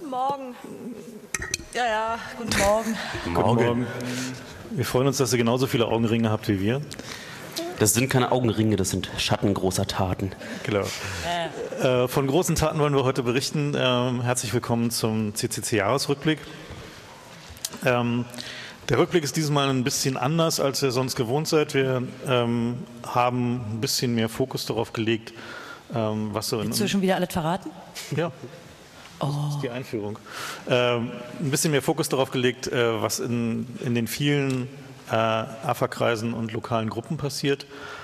Morgen. Ja, guten Morgen. Guten Morgen. Wir freuen uns, dass ihr genauso viele Augenringe habt wie wir. Das sind keine Augenringe, das sind Schatten großer Taten. Genau. Von großen Taten wollen wir heute berichten. Herzlich willkommen zum CCC-Jahresrückblick. Der Rückblick ist dieses Mal ein bisschen anders, als ihr sonst gewohnt seid. Wir haben ein bisschen mehr Fokus darauf gelegt, was so in... Willst du schon wieder alles verraten? Ja. Das ist die Einführung. Ein bisschen mehr Fokus darauf gelegt, was in den vielen AFA-Kreisen und lokalen Gruppen passiert.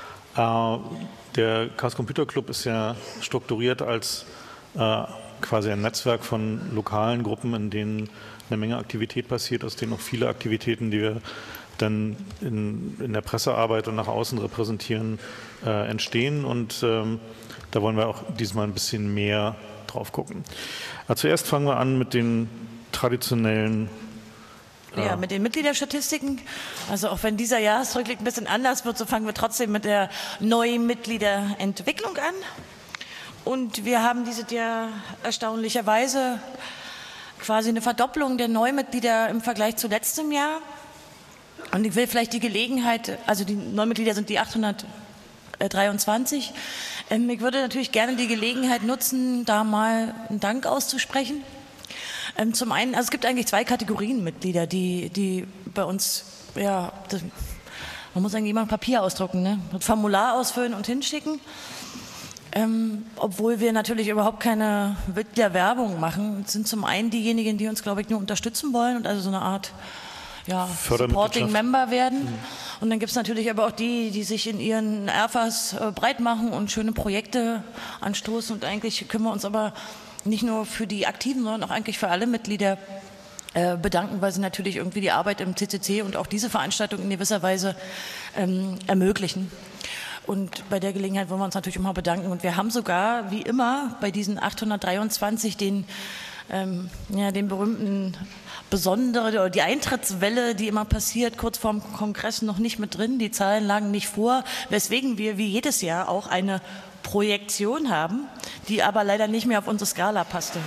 Der Chaos Computer Club ist ja strukturiert als quasi ein Netzwerk von lokalen Gruppen, in denen eine Menge Aktivität passiert, aus denen auch viele Aktivitäten, die wir dann in der Pressearbeit und nach außen repräsentieren, entstehen. Und da wollen wir auch diesmal ein bisschen mehr drauf gucken. Zuerst fangen wir an mit den traditionellen... Ja, mit den Mitgliederstatistiken. Also auch wenn dieser Jahresrückblick ein bisschen anders wird, so fangen wir trotzdem mit der neuen Mitgliederentwicklung an. Und wir haben dieses Jahr erstaunlicherweise quasi eine Verdopplung der Neumitglieder im Vergleich zu letztem Jahr. Und ich will vielleicht die Gelegenheit, also die Neumitglieder sind die 823. Ich würde natürlich gerne die Gelegenheit nutzen, da mal einen Dank auszusprechen. Zum einen, also es gibt eigentlich zwei Kategorien Mitglieder, die bei uns, ja, man muss eigentlich immer ein Papier ausdrucken, ne? Ein Formular ausfüllen und hinschicken. Obwohl wir natürlich überhaupt keine Mitgliederwerbung machen, sind zum einen diejenigen, die uns, glaube ich, nur unterstützen wollen und also so eine Art Supporting Member werden. Und dann gibt es natürlich aber auch die sich in ihren RFAs breit machen und schöne Projekte anstoßen. Und eigentlich können wir uns aber nicht nur für die Aktiven, sondern auch eigentlich für alle Mitglieder bedanken, weil sie natürlich irgendwie die Arbeit im CCC und auch diese Veranstaltung in gewisser Weise ermöglichen. Und bei der Gelegenheit wollen wir uns natürlich immer bedanken. Und wir haben sogar, wie immer, bei diesen 823 den berühmten besondere, oder die Eintrittswelle, die immer passiert, kurz vorm Kongress noch nicht mit drin. Die Zahlen lagen nicht vor, weswegen wir wie jedes Jahr auch eine Projektion haben, die aber leider nicht mehr auf unsere Skala passte.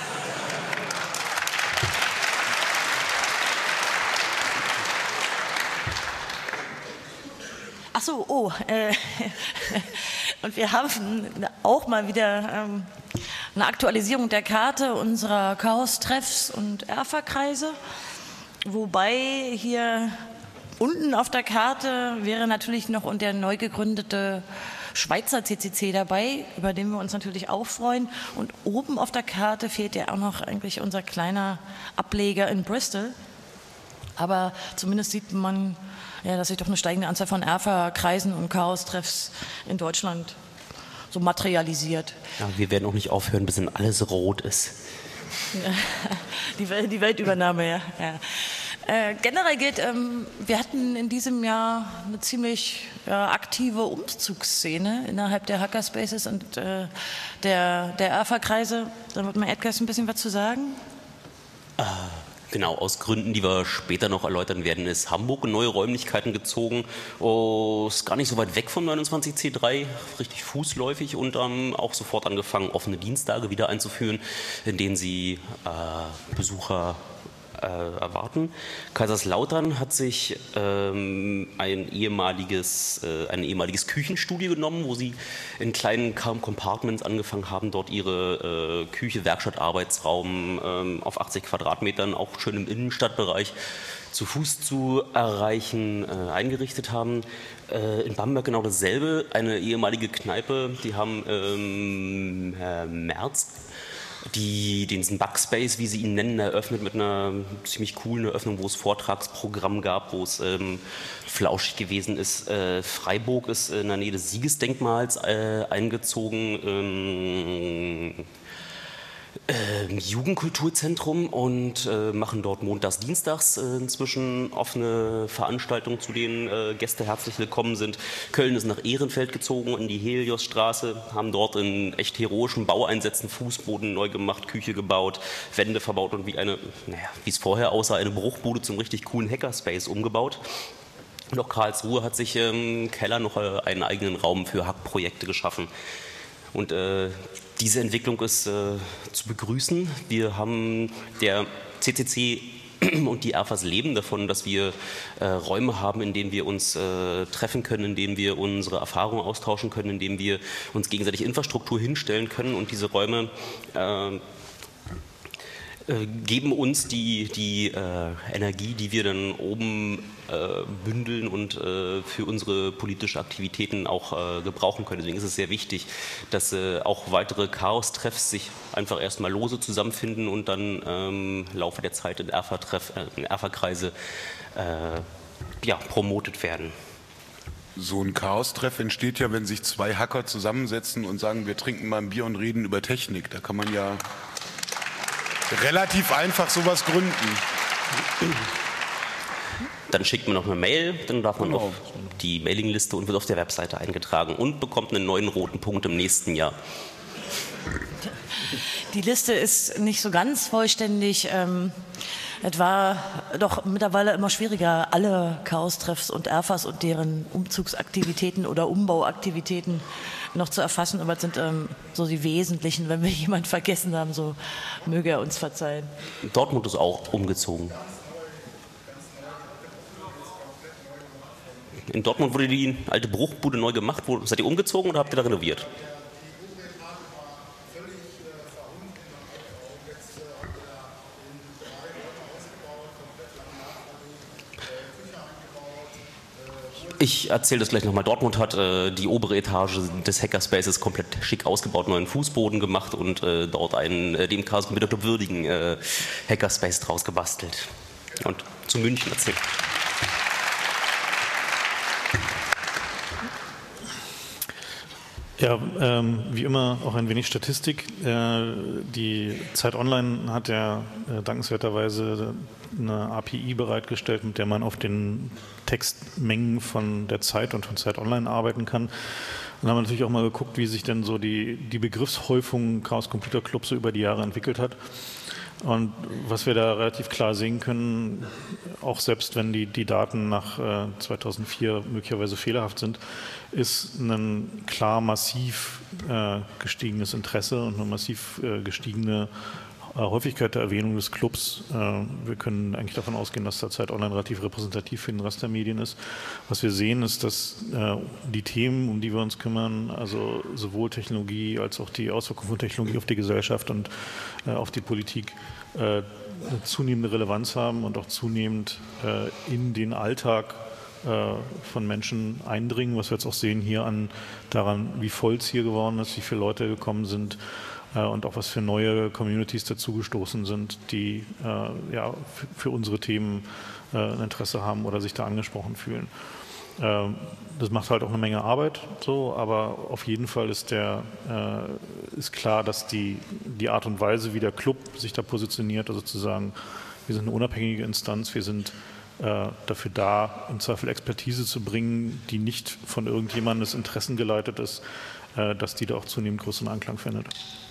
Ach so, und wir haben auch mal wieder eine Aktualisierung der Karte unserer Chaos-Treffs und ERFA-Kreise, wobei hier unten auf der Karte wäre natürlich noch der neu gegründete Schweizer CCC dabei, über den wir uns natürlich auch freuen. Und oben auf der Karte fehlt ja auch noch eigentlich unser kleiner Ableger in Bristol. Aber zumindest sieht man, ja, dass sich doch eine steigende Anzahl von ERFA-Kreisen und Chaos-Treffs in Deutschland so materialisiert. Ja, wir werden auch nicht aufhören, bis dann alles rot ist. Die Weltübernahme, ja. Generell gilt, wir hatten in diesem Jahr eine ziemlich aktive Umzugsszene innerhalb der Hackerspaces und der ERFA-Kreise. Da wird mal Edgar ein bisschen was zu sagen. Genau, aus Gründen, die wir später noch erläutern werden, ist Hamburg in neue Räumlichkeiten gezogen. Ist gar nicht so weit weg vom 29C3, richtig fußläufig, und auch sofort angefangen, offene Dienstage wieder einzuführen, in denen sie Besucher erwarten. Kaiserslautern hat sich ein ehemaliges Küchenstudio genommen, wo sie in kleinen Compartments angefangen haben, dort ihre Küche, Werkstatt, Arbeitsraum auf 80 Quadratmetern, auch schön im Innenstadtbereich, zu Fuß zu erreichen, eingerichtet haben. In Bamberg genau dasselbe, eine ehemalige Kneipe, die haben Herr Merz diesen Backspace, wie sie ihn nennen, eröffnet mit einer ziemlich coolen Eröffnung, wo es Vortragsprogramm gab, wo es flauschig gewesen ist. Freiburg ist in der Nähe des Siegesdenkmals eingezogen. Jugendkulturzentrum und machen dort montags, dienstags inzwischen offene Veranstaltungen, zu denen Gäste herzlich willkommen sind. Köln ist nach Ehrenfeld gezogen in die Heliosstraße, haben dort in echt heroischen Baueinsätzen Fußboden neu gemacht, Küche gebaut, Wände verbaut und wie es vorher aussah, eine Bruchbude zum richtig coolen Hackerspace umgebaut. Und auch Karlsruhe hat sich im Keller noch einen eigenen Raum für Hackprojekte geschaffen. Und diese Entwicklung ist zu begrüßen. Wir haben der CCC und die Erfas leben davon, dass wir Räume haben, in denen wir uns treffen können, in denen wir unsere Erfahrungen austauschen können, in denen wir uns gegenseitig Infrastruktur hinstellen können. Und diese Räume geben uns die Energie, die wir dann oben bündeln und für unsere politische Aktivitäten auch gebrauchen können. Deswegen ist es sehr wichtig, dass auch weitere Chaos-Treffs sich einfach erstmal lose zusammenfinden und dann im Laufe der Zeit in Erfa-Kreise promotet werden. So ein Chaos-Treff entsteht ja, wenn sich zwei Hacker zusammensetzen und sagen, wir trinken mal ein Bier und reden über Technik. Da kann man ja relativ einfach sowas gründen. Dann schickt man noch eine Mail, dann darf man auf die Mailingliste und wird auf der Webseite eingetragen und bekommt einen neuen roten Punkt im nächsten Jahr. Die Liste ist nicht so ganz vollständig. Es war doch mittlerweile immer schwieriger, alle Chaos-Treffs und Erfas und deren Umzugsaktivitäten oder Umbauaktivitäten noch zu erfassen. Aber es sind so die wesentlichen. Wenn wir jemanden vergessen haben, so möge er uns verzeihen. Dortmund ist auch umgezogen. In Dortmund wurde die alte Bruchbude neu gemacht. Seid ihr umgezogen oder habt ihr da renoviert? Ich erzähle das gleich nochmal. Dortmund hat die obere Etage des Hackerspaces komplett schick ausgebaut, neuen Fußboden gemacht und dort einen dem Chaos Computer Club würdigen Hackerspace draus gebastelt. Und zu München erzählt. Ja, wie immer auch ein wenig Statistik. Die Zeit Online hat ja dankenswerterweise eine API bereitgestellt, mit der man auf den Textmengen von der Zeit und von Zeit Online arbeiten kann. Und haben natürlich auch mal geguckt, wie sich denn so die Begriffshäufung Chaos Computer Club so über die Jahre entwickelt hat. Und was wir da relativ klar sehen können, auch selbst wenn die Daten nach 2004 möglicherweise fehlerhaft sind, ist ein klar massiv gestiegenes Interesse und eine massiv gestiegene Häufigkeit der Erwähnung des Clubs. Wir können eigentlich davon ausgehen, dass da Zeit Online relativ repräsentativ für den Rest der Medien ist. Was wir sehen, ist, dass die Themen, um die wir uns kümmern, also sowohl Technologie als auch die Auswirkungen von Technologie auf die Gesellschaft und auf die Politik, eine zunehmende Relevanz haben und auch zunehmend in den Alltag von Menschen eindringen, was wir jetzt auch sehen hier daran, wie voll es hier geworden ist, wie viele Leute gekommen sind und auch was für neue Communities dazugestoßen sind, die für unsere Themen ein Interesse haben oder sich da angesprochen fühlen. Das macht halt auch eine Menge Arbeit, so, aber auf jeden Fall ist klar, dass die Art und Weise, wie der Club sich da positioniert, also zu sagen, wir sind eine unabhängige Instanz, wir sind dafür da, im Zweifel Expertise zu bringen, die nicht von irgendjemandes Interessen geleitet ist, dass die da auch zunehmend größeren Anklang findet.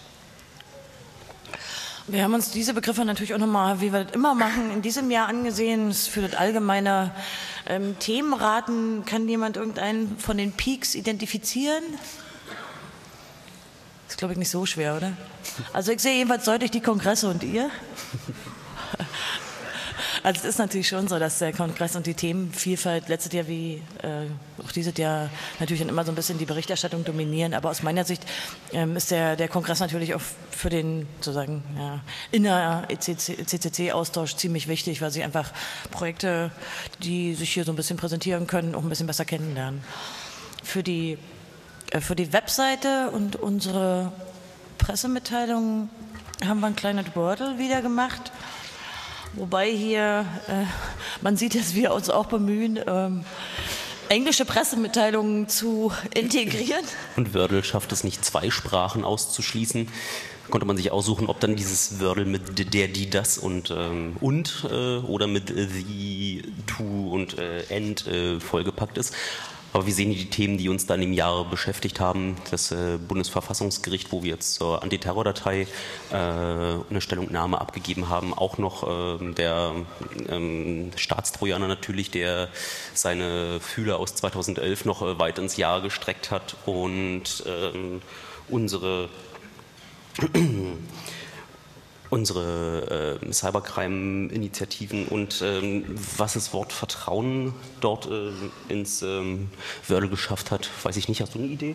Wir haben uns diese Begriffe natürlich auch nochmal, wie wir das immer machen, in diesem Jahr angesehen. Für das allgemeine Themenraten kann jemand irgendeinen von den Peaks identifizieren? Das ist, glaube ich, nicht so schwer, oder? Also ich sehe jedenfalls deutlich die Kongresse und ihr. Also es ist natürlich schon so, dass der Kongress und die Themenvielfalt letztes Jahr wie auch dieses Jahr natürlich dann immer so ein bisschen die Berichterstattung dominieren. Aber aus meiner Sicht ist der Kongress natürlich auch für den sozusagen inner-CCC-Austausch ziemlich wichtig, weil sie einfach Projekte, die sich hier so ein bisschen präsentieren können, auch ein bisschen besser kennenlernen. Für die Webseite und unsere Pressemitteilung haben wir ein kleines Wordle wieder gemacht. Wobei hier, man sieht, dass wir uns auch bemühen, englische Pressemitteilungen zu integrieren. Und Wordle schafft es nicht, 2 Sprachen auszuschließen. Konnte man sich aussuchen, ob dann dieses Wordle mit der, die, das und oder mit the, to und and vollgepackt ist. Aber wir sehen die Themen, die uns dann im Jahr beschäftigt haben. Das Bundesverfassungsgericht, wo wir jetzt zur Antiterrordatei eine Stellungnahme abgegeben haben. Auch noch der Staatstrojaner natürlich, der seine Fühler aus 2011 noch weit ins Jahr gestreckt hat. Und unsere Cybercrime-Initiativen und was das Wort Vertrauen dort ins Wordle geschafft hat, weiß ich nicht. Hast du eine Idee?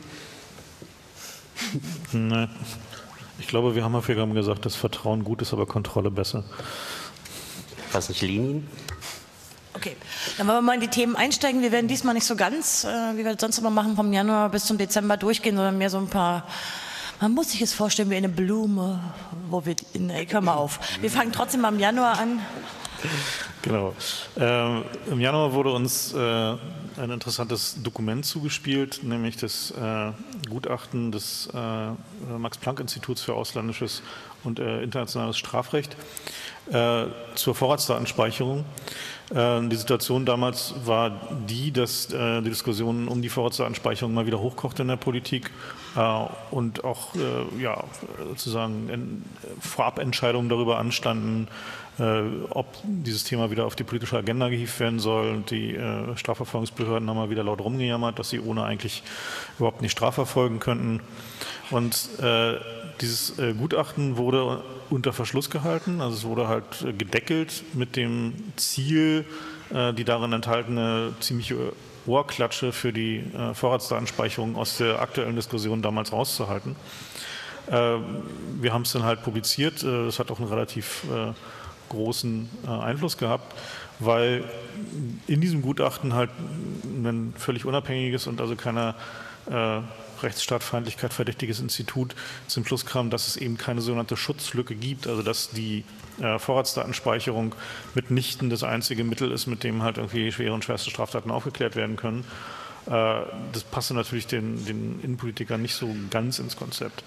Nein. Ich glaube, wir haben häufiger gesagt, dass Vertrauen gut ist, aber Kontrolle besser. War es nicht Lenin? Okay, dann wollen wir mal in die Themen einsteigen. Wir werden diesmal nicht so ganz, wie wir das sonst immer machen, vom Januar bis zum Dezember durchgehen, sondern mehr so ein paar, man muss sich es vorstellen wie eine Blume, wo wir, hör mal auf. Wir fangen trotzdem mal im Januar an. Genau. Im Januar wurde uns ein interessantes Dokument zugespielt, nämlich das Gutachten des Max-Planck-Instituts für ausländisches und internationales Strafrecht zur Vorratsdatenspeicherung. Die Situation damals war die, dass die Diskussion um die Vorratsdatenspeicherung mal wieder hochkochte in der Politik und auch sozusagen Vorabentscheidungen darüber anstanden, ob dieses Thema wieder auf die politische Agenda gehievt werden soll. Und die Strafverfolgungsbehörden haben mal wieder laut rumgejammert, dass sie ohne eigentlich überhaupt nicht strafverfolgen könnten. Und dieses Gutachten wurde unter Verschluss gehalten, also es wurde halt gedeckelt mit dem Ziel, die darin enthaltene ziemliche Ohrklatsche für die Vorratsdatenspeicherung aus der aktuellen Diskussion damals rauszuhalten. Wir haben es dann halt publiziert, es hat auch einen relativ großen Einfluss gehabt, weil in diesem Gutachten halt ein völlig unabhängiges und also keiner Rechtsstaatfeindlichkeit verdächtiges Institut zum Schluss kam, dass es eben keine sogenannte Schutzlücke gibt, also dass die Vorratsdatenspeicherung mitnichten das einzige Mittel ist, mit dem halt irgendwie schwere und schwerste Straftaten aufgeklärt werden können. Das passte natürlich den Innenpolitikern nicht so ganz ins Konzept.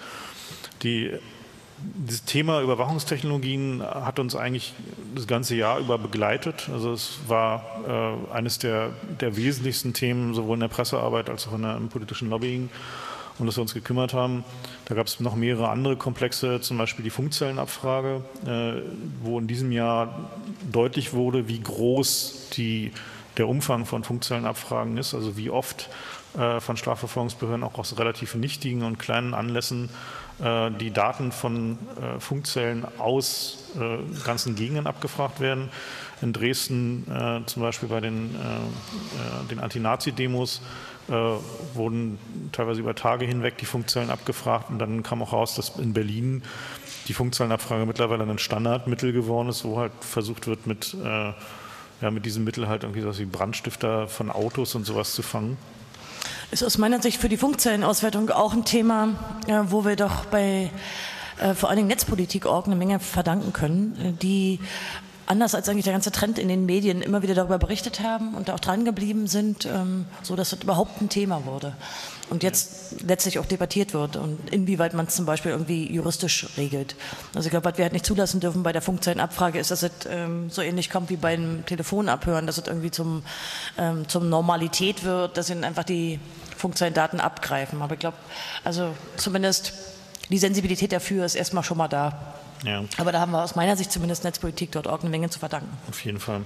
Dieses Thema Überwachungstechnologien hat uns eigentlich das ganze Jahr über begleitet. Also es war eines der wesentlichsten Themen, sowohl in der Pressearbeit als auch im politischen Lobbying, um das wir uns gekümmert haben. Da gab es noch mehrere andere Komplexe, zum Beispiel die Funkzellenabfrage, wo in diesem Jahr deutlich wurde, wie groß der Umfang von Funkzellenabfragen ist, also wie oft von Strafverfolgungsbehörden auch aus relativ nichtigen und kleinen Anlässen die Daten von Funkzellen aus ganzen Gegenden abgefragt werden. In Dresden zum Beispiel bei den Anti-Nazi-Demos wurden teilweise über Tage hinweg die Funkzellen abgefragt und dann kam auch raus, dass in Berlin die Funkzellenabfrage mittlerweile ein Standardmittel geworden ist, wo halt versucht wird, mit diesem Mittel halt irgendwie so wie Brandstifter von Autos und sowas zu fangen. Ist aus meiner Sicht für die Funkzellenauswertung auch ein Thema, wo wir doch bei vor allen Dingen Netzpolitik.org eine Menge verdanken können, die anders als eigentlich der ganze Trend in den Medien immer wieder darüber berichtet haben und da auch dran geblieben sind, so dass das überhaupt ein Thema wurde und jetzt letztlich auch debattiert wird und inwieweit man es zum Beispiel irgendwie juristisch regelt. Also ich glaube, was wir halt nicht zulassen dürfen bei der Funkzellenabfrage ist, dass es so ähnlich kommt wie beim Telefonabhören, dass es irgendwie zum Normalität wird, dass ihnen einfach die Funkzellendaten abgreifen. Aber ich glaube, also zumindest die Sensibilität dafür ist erstmal schon mal da. Ja. Aber da haben wir aus meiner Sicht zumindest Netzpolitik.org eine Menge zu verdanken. Auf jeden Fall.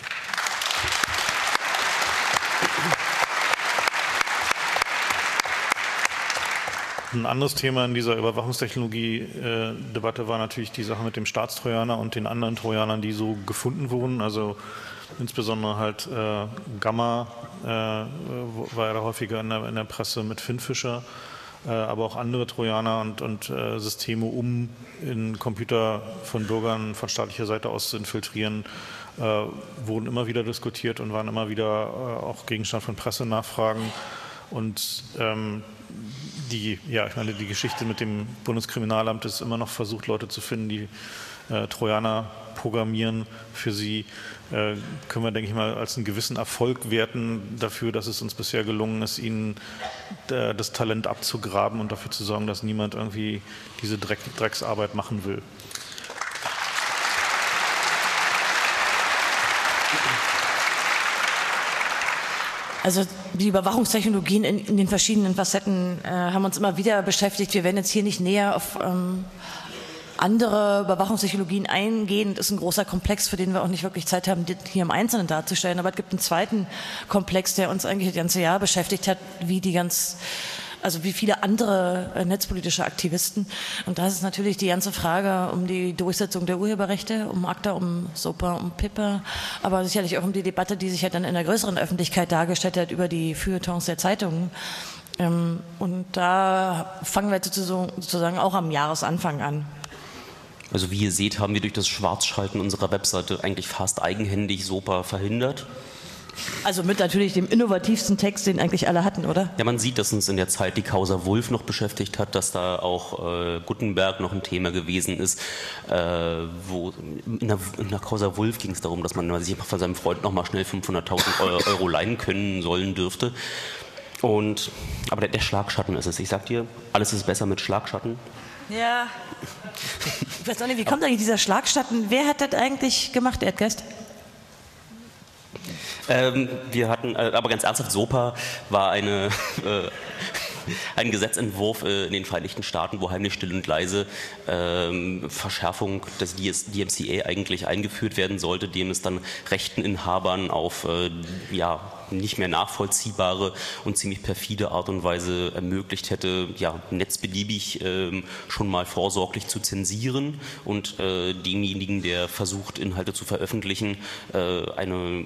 Ein anderes Thema in dieser Überwachungstechnologie-Debatte war natürlich die Sache mit dem Staatstrojaner und den anderen Trojanern, die so gefunden wurden. Also insbesondere halt Gamma war ja da häufiger in der Presse mit Finn Fischer. Aber auch andere Trojaner und Systeme, um in Computer von Bürgern von staatlicher Seite aus zu infiltrieren, wurden immer wieder diskutiert und waren immer wieder auch Gegenstand von Pressenachfragen. Und die Geschichte mit dem Bundeskriminalamt ist immer noch versucht, Leute zu finden, die Trojaner programmieren. Für sie können wir, denke ich mal, als einen gewissen Erfolg werten dafür, dass es uns bisher gelungen ist, ihnen das Talent abzugraben und dafür zu sorgen, dass niemand irgendwie diese Drecksarbeit machen will. Also die Überwachungstechnologien in den verschiedenen Facetten haben uns immer wieder beschäftigt. Wir werden jetzt hier nicht näher auf andere Überwachungstechnologien eingehen. Das ist ein großer Komplex, für den wir auch nicht wirklich Zeit haben, hier im Einzelnen darzustellen. Aber es gibt einen zweiten Komplex, der uns eigentlich das ganze Jahr beschäftigt hat, wie die ganz also wie viele andere netzpolitische Aktivisten. Und da ist natürlich die ganze Frage um die Durchsetzung der Urheberrechte, um ACTA, um SOPA, um PIPA, aber sicherlich auch um die Debatte, die sich ja dann in der größeren Öffentlichkeit dargestellt hat über die Feuilletons der Zeitungen. Und da fangen wir sozusagen auch am Jahresanfang an. Also wie ihr seht, haben wir durch das Schwarzschalten unserer Webseite eigentlich fast eigenhändig SOPA verhindert. Also mit natürlich dem innovativsten Text, den eigentlich alle hatten, oder? Ja, man sieht, dass uns in der Zeit die Causa Wulff noch beschäftigt hat, dass da auch Gutenberg noch ein Thema gewesen ist. Wo in der Causa Wulff ging es darum, dass man sich von seinem Freund nochmal schnell 500.000 Euro leihen können sollen dürfte. Aber der Schlagschatten ist es. Ich sag dir, alles ist besser mit Schlagschatten. Ja. Ich weiß auch nicht, wie kommt eigentlich dieser Schlagschatten? Wer hat das eigentlich gemacht, Erdgeist? Wir hatten, aber ganz ernsthaft, SOPA war ein Gesetzentwurf in den Vereinigten Staaten, wo heimlich still und leise Verschärfung des DMCA eigentlich eingeführt werden sollte, dem es dann Rechteninhabern auf nicht mehr nachvollziehbare und ziemlich perfide Art und Weise ermöglicht hätte, netzbeliebig schon mal vorsorglich zu zensieren und demjenigen, der versucht, Inhalte zu veröffentlichen, das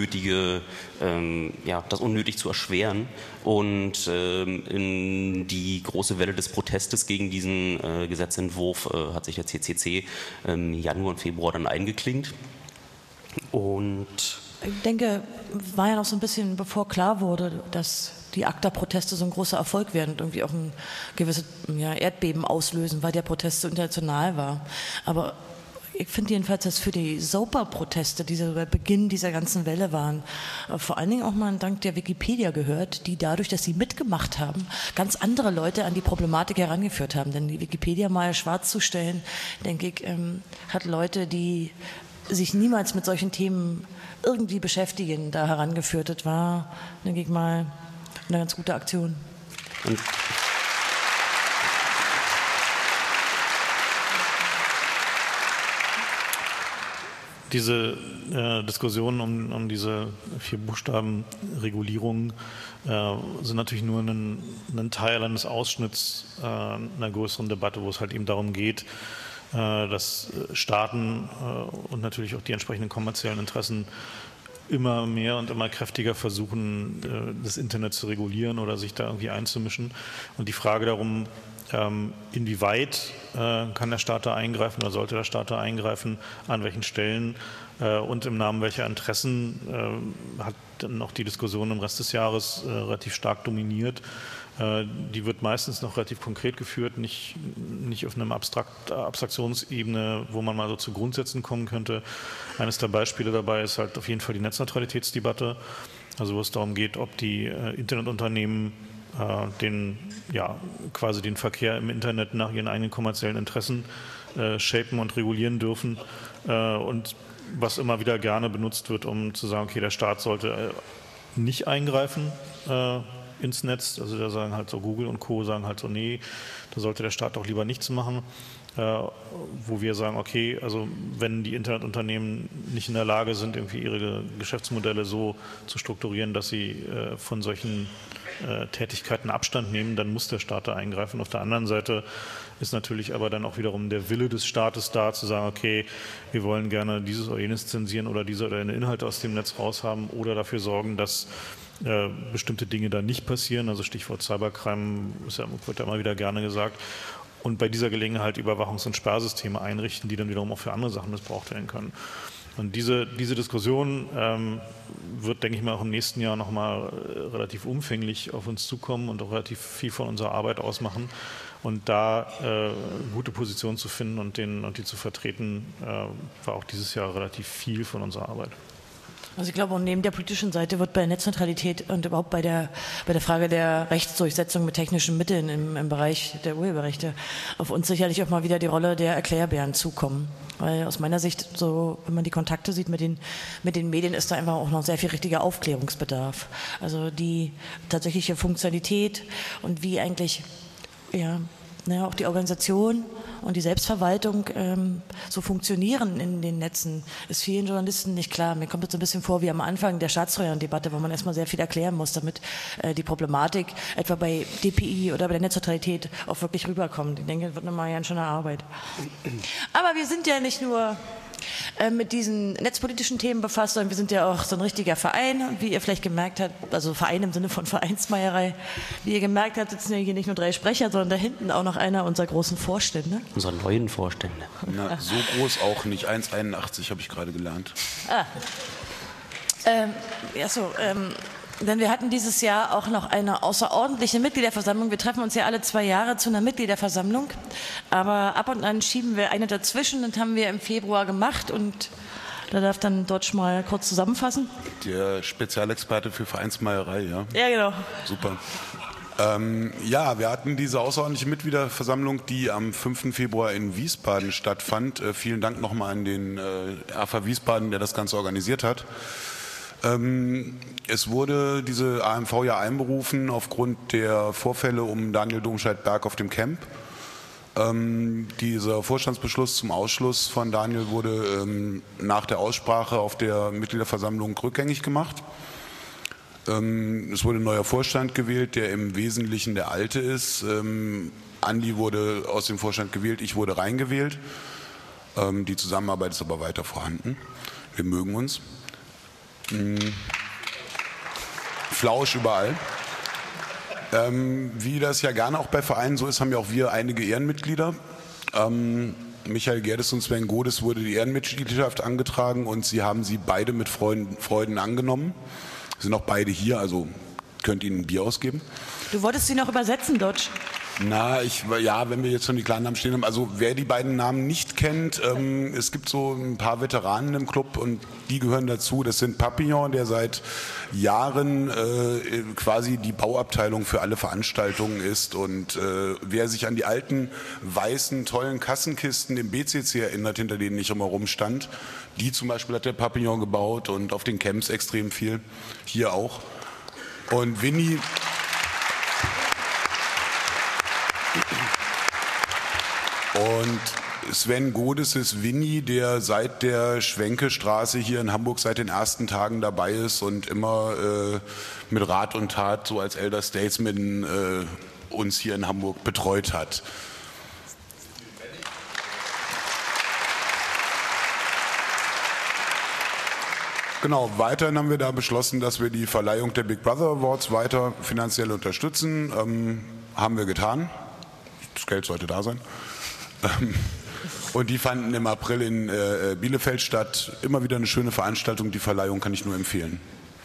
unnötig zu erschweren. Und in die große Welle des Protestes gegen diesen Gesetzentwurf hat sich der CCC im Januar und Februar dann eingeklinkt. Und ich denke, war ja noch so ein bisschen, bevor klar wurde, dass die ACTA-Proteste so ein großer Erfolg werden und irgendwie auch ein gewisses Erdbeben auslösen, weil der Protest so international war. Aber ich finde jedenfalls, dass für die SOPA-Proteste, die so bei Beginn dieser ganzen Welle waren, vor allen Dingen auch mal dank der Wikipedia gehört, die dadurch, dass sie mitgemacht haben, ganz andere Leute an die Problematik herangeführt haben. Denn die Wikipedia mal schwarz zu stellen, denke ich, hat Leute, die sich niemals mit solchen Themen irgendwie beschäftigen, da herangeführt. Das war, denke ich mal, eine ganz gute Aktion. Und diese Diskussionen um diese 4 Buchstaben Regulierung sind natürlich nur ein Teil eines Ausschnitts einer größeren Debatte, wo es halt eben darum geht, dass Staaten und natürlich auch die entsprechenden kommerziellen Interessen immer mehr und immer kräftiger versuchen, das Internet zu regulieren oder sich da irgendwie einzumischen. Und die Frage darum, inwieweit kann der Staat da eingreifen oder sollte der Staat da eingreifen, an welchen Stellen und im Namen welcher Interessen, hat dann noch die Diskussion im Rest des Jahres relativ stark dominiert. Die wird meistens noch relativ konkret geführt, nicht auf einer Abstraktionsebene, wo man mal so zu Grundsätzen kommen könnte. Eines der Beispiele dabei ist halt auf jeden Fall die Netzneutralitätsdebatte, also wo es darum geht, ob die Internetunternehmen quasi den Verkehr im Internet nach ihren eigenen kommerziellen Interessen shapen und regulieren dürfen und was immer wieder gerne benutzt wird, um zu sagen, okay, der Staat sollte nicht eingreifen ins Netz, also da sagen halt so Google und Co. sagen halt so, nee, da sollte der Staat doch lieber nichts machen, wo wir sagen, okay, also wenn die Internetunternehmen nicht in der Lage sind, irgendwie ihre Geschäftsmodelle so zu strukturieren, dass sie von solchen Tätigkeiten Abstand nehmen, dann muss der Staat da eingreifen. Auf der anderen Seite ist natürlich aber dann auch wiederum der Wille des Staates da, zu sagen, okay, wir wollen gerne dieses oder jenes zensieren oder diese oder jene Inhalte aus dem Netz raushaben oder dafür sorgen, dass bestimmte Dinge da nicht passieren. Also Stichwort Cybercrime wird ja immer wieder gerne gesagt. Und bei dieser Gelegenheit Überwachungs- und Sperrsysteme einrichten, die dann wiederum auch für andere Sachen missbraucht werden können. Und diese Diskussion wird, denke ich mal, auch im nächsten Jahr nochmal relativ umfänglich auf uns zukommen und auch relativ viel von unserer Arbeit ausmachen. Und da gute Positionen zu finden und die zu vertreten, war auch dieses Jahr relativ viel von unserer Arbeit. Also ich glaube, neben der politischen Seite wird bei Netzneutralität und überhaupt bei der Frage der Rechtsdurchsetzung mit technischen Mitteln im Bereich der Urheberrechte auf uns sicherlich auch mal wieder die Rolle der Erklärbären zukommen. Weil aus meiner Sicht, so wenn man die Kontakte sieht mit den Medien, ist da einfach auch noch sehr viel richtiger Aufklärungsbedarf. Also die tatsächliche Funktionalität und wie eigentlich auch die Organisation und die Selbstverwaltung so funktionieren in den Netzen, ist vielen Journalisten nicht klar. Mir kommt es so ein bisschen vor wie am Anfang der Staatstrojaner-Debatte, wo man erstmal sehr viel erklären muss, damit die Problematik etwa bei DPI oder bei der Netzneutralität auch wirklich rüberkommt. Ich denke, das wird nochmal ganz schöne Arbeit. Aber wir sind ja nicht nur mit diesen netzpolitischen Themen befasst, sondern wir sind ja auch so ein richtiger Verein. Und wie ihr vielleicht gemerkt habt, also Verein im Sinne von Vereinsmeierei, wie ihr gemerkt habt, sitzen ja hier nicht nur 3 Sprecher, sondern da hinten auch noch einer unserer großen Vorstände. Unserer neuen Vorstände. Na, so groß auch nicht. 1,81 habe ich gerade gelernt. Denn wir hatten dieses Jahr auch noch eine außerordentliche Mitgliederversammlung. Wir treffen uns ja alle 2 Jahre zu einer Mitgliederversammlung. Aber ab und an schieben wir eine dazwischen. Das haben wir im Februar gemacht. Und da darf dann Dodge mal kurz zusammenfassen. Der Spezialexperte für Vereinsmeierei, ja? Ja, genau. Super. Ja, wir hatten diese außerordentliche Mitgliederversammlung, die am 5. Februar in Wiesbaden stattfand. Vielen Dank nochmal an den AFA Wiesbaden, der das Ganze organisiert hat. Es wurde diese AMV ja einberufen aufgrund der Vorfälle um Daniel Domscheit-Berg auf dem Camp. Dieser Vorstandsbeschluss zum Ausschluss von Daniel wurde nach der Aussprache auf der Mitgliederversammlung rückgängig gemacht. Es wurde ein neuer Vorstand gewählt, der im Wesentlichen der alte ist. Andi wurde aus dem Vorstand gewählt, ich wurde reingewählt. Die Zusammenarbeit ist aber weiter vorhanden. Wir mögen uns. Flausch überall. Wie das ja gerne auch bei Vereinen so ist, haben ja auch wir einige Ehrenmitglieder. Michael Gerdes und Sven Godes wurde die Ehrenmitgliedschaft angetragen und sie haben sie beide mit Freuden angenommen. Sind auch beide hier, also könnt ihnen ein Bier ausgeben. Du wolltest sie noch übersetzen, Dodge? Na, wenn wir jetzt schon die kleinen Namen stehen haben, also wer die beiden Namen nicht kennt, es gibt so ein paar Veteranen im Club und die gehören dazu. Das sind Papillon, der seit Jahren quasi die Bauabteilung für alle Veranstaltungen ist und wer sich an die alten, weißen, tollen Kassenkisten im BCC erinnert, hinter denen ich immer rumstand, die zum Beispiel hat der Papillon gebaut und auf den Camps extrem viel, hier auch. Und Winnie... Und Sven Godes ist Winnie, der seit der Schwenkestraße hier in Hamburg seit den ersten Tagen dabei ist und immer mit Rat und Tat so als Elder Statesman uns hier in Hamburg betreut hat. Genau, weiterhin haben wir da beschlossen, dass wir die Verleihung der Big Brother Awards weiter finanziell unterstützen. Haben wir getan. Das Geld sollte da sein. Und die fanden im April in Bielefeld statt. Immer wieder eine schöne Veranstaltung. Die Verleihung kann ich nur empfehlen.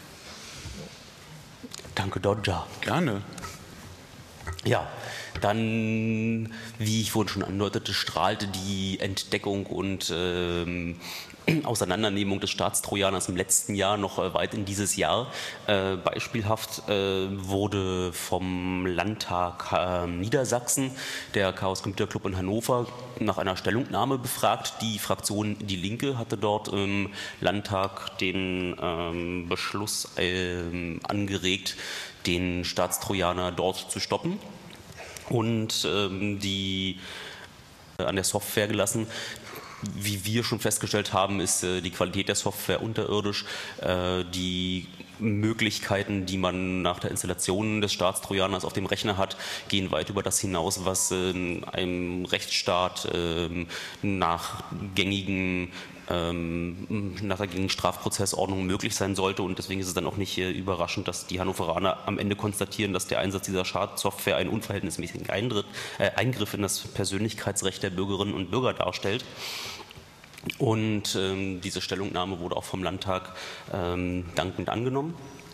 Danke, Dodger. Gerne. Ja, dann, wie ich vorhin schon andeutete, strahlte die Entdeckung und Auseinandernehmung des Staatstrojaners im letzten Jahr noch weit in dieses Jahr. Beispielhaft wurde vom Landtag Niedersachsen der Chaos Computer Club in Hannover nach einer Stellungnahme befragt. Die Fraktion Die Linke hatte dort im Landtag den Beschluss angeregt, den Staatstrojaner dort zu stoppen und die an der Software gelassen. Wie wir schon festgestellt haben, ist die Qualität der Software unterirdisch. Die Möglichkeiten, die man nach der Installation des Staatstrojaners auf dem Rechner hat, gehen weit über das hinaus, was in einem Rechtsstaat nach der gängigen Strafprozessordnung möglich sein sollte. Und deswegen ist es dann auch nicht überraschend, dass die Hannoveraner am Ende konstatieren, dass der Einsatz dieser Schadsoftware einen unverhältnismäßigen Eingriff in das Persönlichkeitsrecht der Bürgerinnen und Bürger darstellt. Und diese Stellungnahme wurde auch vom Landtag dankend angenommen.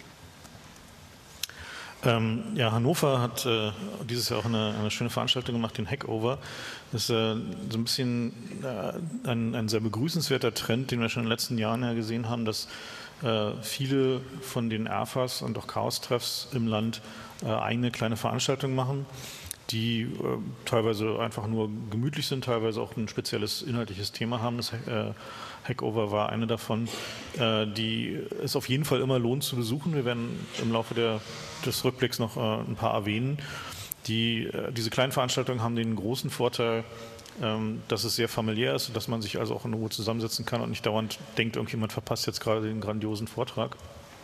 Ja, Hannover hat dieses Jahr auch eine schöne Veranstaltung gemacht, den Hackover. Das ist so ein bisschen ein sehr begrüßenswerter Trend, den wir schon in den letzten Jahren ja gesehen haben, dass viele von den AFAs und auch Chaos-Treffs im Land eigene kleine Veranstaltungen machen, die teilweise einfach nur gemütlich sind, teilweise auch ein spezielles inhaltliches Thema haben. Das Hackover war eine davon, die es auf jeden Fall immer lohnt zu besuchen. Wir werden im Laufe des Rückblicks noch ein paar erwähnen. Diese kleinen Veranstaltungen haben den großen Vorteil, dass es sehr familiär ist und dass man sich also auch in Ruhe zusammensetzen kann und nicht dauernd denkt, irgendjemand verpasst jetzt gerade den grandiosen Vortrag.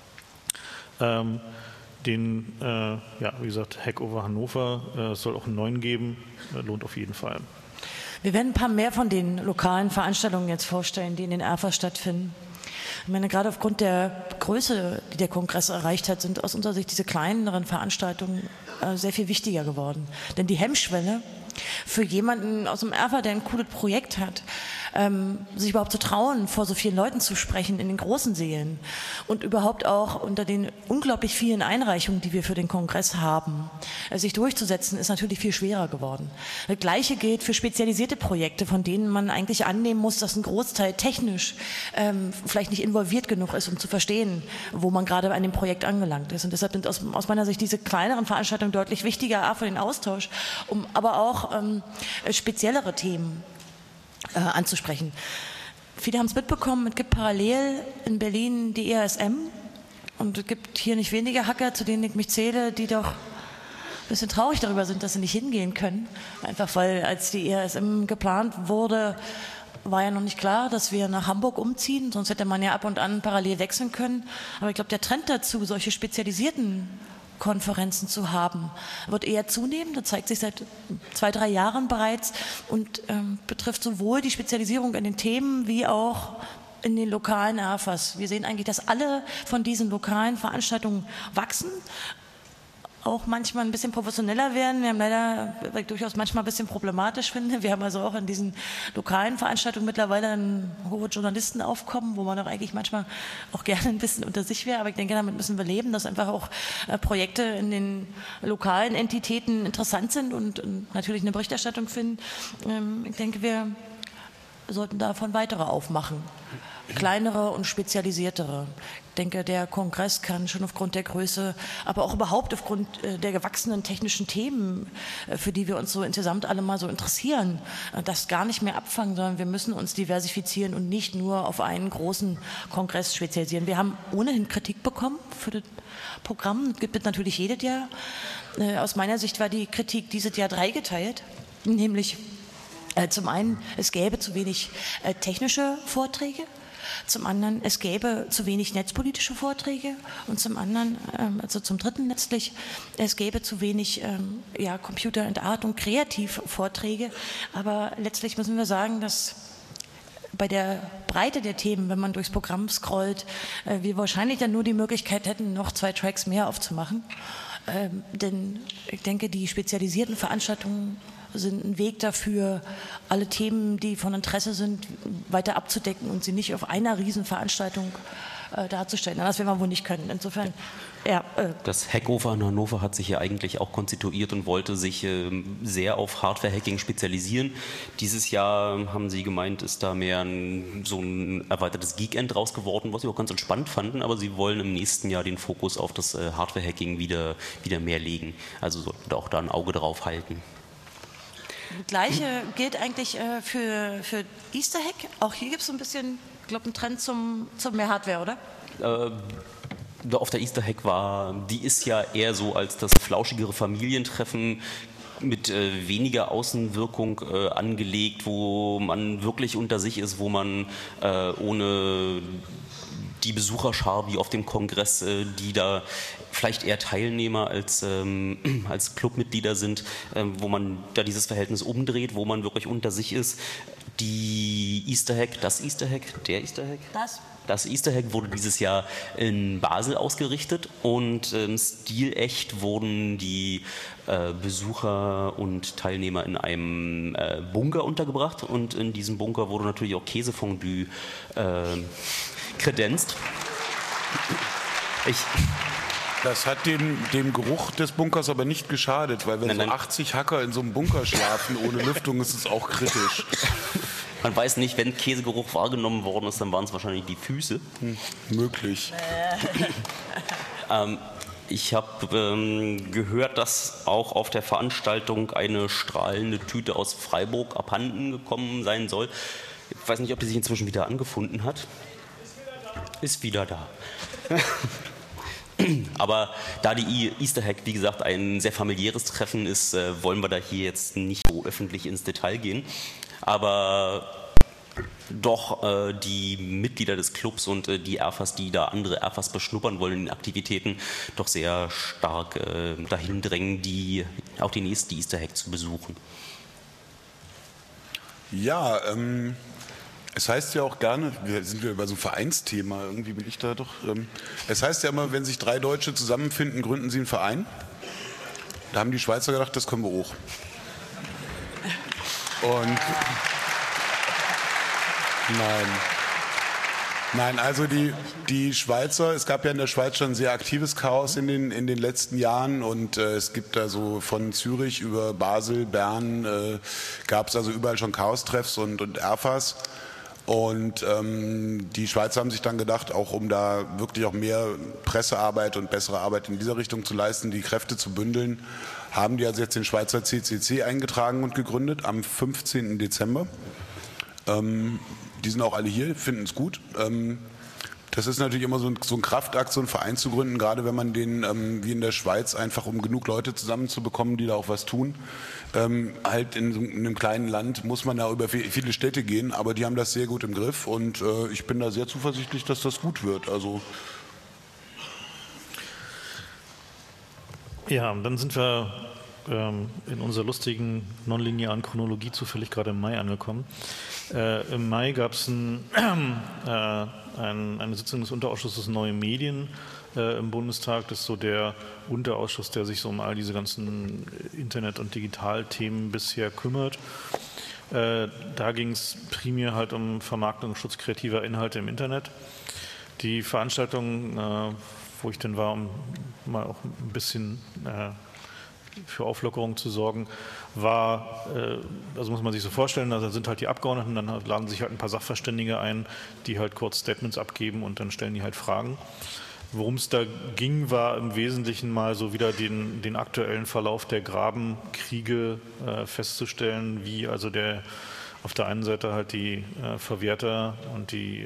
Wie gesagt, Hackover Hannover, es soll auch einen neuen geben, lohnt auf jeden Fall. Wir werden ein paar mehr von den lokalen Veranstaltungen jetzt vorstellen, die in den Erfa stattfinden. Ich meine, gerade aufgrund der Größe, die der Kongress erreicht hat, sind aus unserer Sicht diese kleineren Veranstaltungen sehr viel wichtiger geworden. Denn die Hemmschwelle für jemanden aus dem Erfa, der ein cooles Projekt hat, sich überhaupt zu trauen, vor so vielen Leuten zu sprechen in den großen Sälen und überhaupt auch unter den unglaublich vielen Einreichungen, die wir für den Kongress haben, sich durchzusetzen, ist natürlich viel schwerer geworden. Das Gleiche gilt für spezialisierte Projekte, von denen man eigentlich annehmen muss, dass ein Großteil technisch vielleicht nicht involviert genug ist, um zu verstehen, wo man gerade an dem Projekt angelangt ist. Und deshalb sind aus meiner Sicht diese kleineren Veranstaltungen deutlich wichtiger, für den Austausch, aber auch speziellere Themen anzusprechen. Viele haben es mitbekommen, es gibt parallel in Berlin die EASM und es gibt hier nicht wenige Hacker, zu denen ich mich zähle, die doch ein bisschen traurig darüber sind, dass sie nicht hingehen können. Einfach weil, als die EASM geplant wurde, war ja noch nicht klar, dass wir nach Hamburg umziehen, sonst hätte man ja ab und an parallel wechseln können. Aber ich glaube, der Trend dazu, solche spezialisierten Konferenzen zu haben, wird eher zunehmen. Das zeigt sich seit 2-3 Jahren bereits und betrifft sowohl die Spezialisierung in den Themen wie auch in den lokalen Erfas. Wir sehen eigentlich, dass alle von diesen lokalen Veranstaltungen wachsen, auch manchmal ein bisschen professioneller werden. Wir haben leider, was ich durchaus manchmal ein bisschen problematisch finde, wir haben also auch in diesen lokalen Veranstaltungen mittlerweile ein hohes Journalistenaufkommen, wo man doch eigentlich manchmal auch gerne ein bisschen unter sich wäre. Aber ich denke, damit müssen wir leben, dass einfach auch Projekte in den lokalen Entitäten interessant sind und natürlich eine Berichterstattung finden. Ich denke, wir sollten davon weitere aufmachen. Kleinere und spezialisiertere. Ich denke, der Kongress kann schon aufgrund der Größe, aber auch überhaupt aufgrund der gewachsenen technischen Themen, für die wir uns so insgesamt alle mal so interessieren, das gar nicht mehr abfangen, sondern wir müssen uns diversifizieren und nicht nur auf einen großen Kongress spezialisieren. Wir haben ohnehin Kritik bekommen für das Programm. Das gibt es natürlich jedes Jahr. Aus meiner Sicht war die Kritik dieses Jahr dreigeteilt, nämlich zum einen, es gäbe zu wenig technische Vorträge. Zum anderen, es gäbe zu wenig netzpolitische Vorträge und zum anderen, also zum dritten letztlich, es gäbe zu wenig Computer and Art und Kreativvorträge. Aber letztlich müssen wir sagen, dass bei der Breite der Themen, wenn man durchs Programm scrollt, wir wahrscheinlich dann nur die Möglichkeit hätten, noch 2 Tracks mehr aufzumachen. Denn ich denke, die spezialisierten Veranstaltungen sind ein Weg dafür, alle Themen, die von Interesse sind, weiter abzudecken und sie nicht auf einer Riesenveranstaltung darzustellen. Das werden wir wohl nicht können. Insofern, ja. Das Hackover in Hannover hat sich ja eigentlich auch konstituiert und wollte sich sehr auf Hardware-Hacking spezialisieren. Dieses Jahr, haben Sie gemeint, ist da mehr so ein erweitertes Geekend raus geworden, was Sie auch ganz entspannt fanden, aber Sie wollen im nächsten Jahr den Fokus auf das Hardware-Hacking wieder mehr legen. Also sollten wir auch da ein Auge drauf halten. Das Gleiche gilt eigentlich für Easter Hack. Auch hier gibt es so ein bisschen, ich glaube, einen Trend zum mehr Hardware, oder? Auf der Easter Hack die ist ja eher so als das flauschigere Familientreffen mit weniger Außenwirkung angelegt, wo man wirklich unter sich ist, wo man ohne die Besucherschar wie auf dem Kongress, die da vielleicht eher Teilnehmer als Clubmitglieder sind, wo man da dieses Verhältnis umdreht, wo man wirklich unter sich ist. Das Easter Hack? Das Easter Hack wurde dieses Jahr in Basel ausgerichtet und stilecht wurden die Besucher und Teilnehmer in einem Bunker untergebracht und in diesem Bunker wurde natürlich auch Käsefondue kredenzt. Das hat dem Geruch des Bunkers aber nicht geschadet, weil wenn so 80 Hacker in so einem Bunker schlafen ohne Lüftung, ist es auch kritisch. Man weiß nicht, wenn Käsegeruch wahrgenommen worden ist, dann waren es wahrscheinlich die Füße. Möglich. Ich habe gehört, dass auch auf der Veranstaltung eine strahlende Tüte aus Freiburg abhanden gekommen sein soll. Ich weiß nicht, ob die sich inzwischen wieder angefunden hat. Ist wieder da. Aber da die Easter Hack, wie gesagt, ein sehr familiäres Treffen ist, wollen wir da hier jetzt nicht so öffentlich ins Detail gehen. Aber doch die Mitglieder des Clubs und die Erfas, die da andere Erfas beschnuppern wollen in den Aktivitäten, doch sehr stark dahin drängen, auch die nächste Easter Hack zu besuchen. Ja, es heißt ja auch gerne, sind wir über so ein Vereinsthema, irgendwie bin ich da doch. Es heißt ja immer, wenn sich 3 Deutsche zusammenfinden, gründen sie einen Verein. Da haben die Schweizer gedacht, das können wir auch. Und Nein, also die Schweizer, es gab ja in der Schweiz schon sehr aktives Chaos in den letzten Jahren und es gibt also von Zürich über Basel, Bern, gab es also überall schon Chaostreffs und Erfas. Und die Schweizer haben sich dann gedacht, auch um da wirklich auch mehr Pressearbeit und bessere Arbeit in dieser Richtung zu leisten, die Kräfte zu bündeln, haben die also jetzt den Schweizer CCC eingetragen und gegründet am 15. Dezember. Die sind auch alle hier, finden es gut. Das ist natürlich immer so ein Kraftakt, so einen Verein zu gründen, gerade wenn man den, wie in der Schweiz, einfach um genug Leute zusammenzubekommen, die da auch was tun. Halt in einem kleinen Land muss man da über viele Städte gehen, aber die haben das sehr gut im Griff und ich bin da sehr zuversichtlich, dass das gut wird. Also ja, dann sind wir in unserer lustigen nonlinearen Chronologie zufällig gerade im Mai angekommen. Im Mai gab es eine Sitzung des Unterausschusses Neue Medien im Bundestag. Das ist so der Unterausschuss, der sich so um all diese ganzen Internet- und Digitalthemen bisher kümmert. Da ging es primär halt um Vermarktung und Schutz kreativer Inhalte im Internet. Die Veranstaltung, wo ich dann war, um mal auch ein bisschen für Auflockerung zu sorgen, war, also muss man sich so vorstellen, also sind halt die Abgeordneten, dann laden sich halt ein paar Sachverständige ein, die halt kurz Statements abgeben und dann stellen die halt Fragen. Worum es da ging, war im Wesentlichen mal so wieder den aktuellen Verlauf der Grabenkriege festzustellen, wie also auf der einen Seite halt die Verwerter und die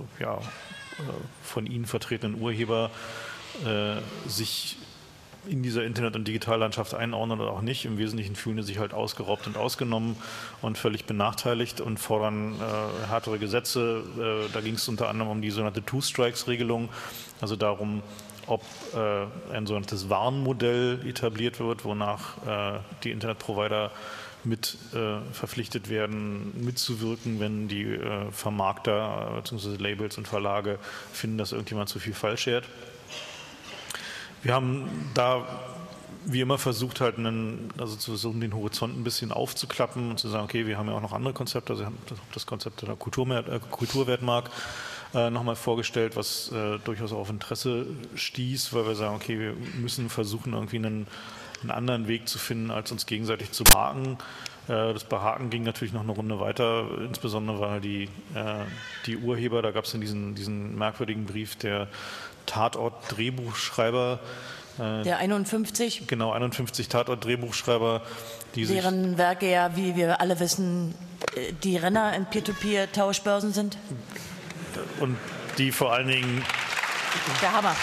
von ihnen vertretenen Urheber sich in dieser Internet- und Digitallandschaft einordnen oder auch nicht. Im Wesentlichen fühlen sie sich halt ausgeraubt und ausgenommen und völlig benachteiligt und fordern härtere Gesetze. Da ging es unter anderem um die sogenannte Two-Strikes-Regelung, also darum, ob ein sogenanntes Warnmodell etabliert wird, wonach die Internetprovider mit verpflichtet werden, mitzuwirken, wenn die Vermarkter bzw. Labels und Verlage finden, dass irgendjemand zu viel falsch schert. Wir haben da wie immer versucht, halt also zu versuchen, den Horizont ein bisschen aufzuklappen und zu sagen, okay, wir haben ja auch noch andere Konzepte, also wir haben das Konzept der Kulturwertmark nochmal vorgestellt, was durchaus auf Interesse stieß, weil wir sagen, okay, wir müssen versuchen, irgendwie einen anderen Weg zu finden, als uns gegenseitig zu behaken. Das Behaken ging natürlich noch eine Runde weiter, insbesondere weil die Urheber, da gab es dann diesen merkwürdigen Brief der Tatort-Drehbuchschreiber. Der 51. Genau, 51 Tatort-Drehbuchschreiber. Deren Werke ja, wie wir alle wissen, die Renner in Peer-to-Peer-Tauschbörsen sind. Und die vor allen Dingen... Der Hammer.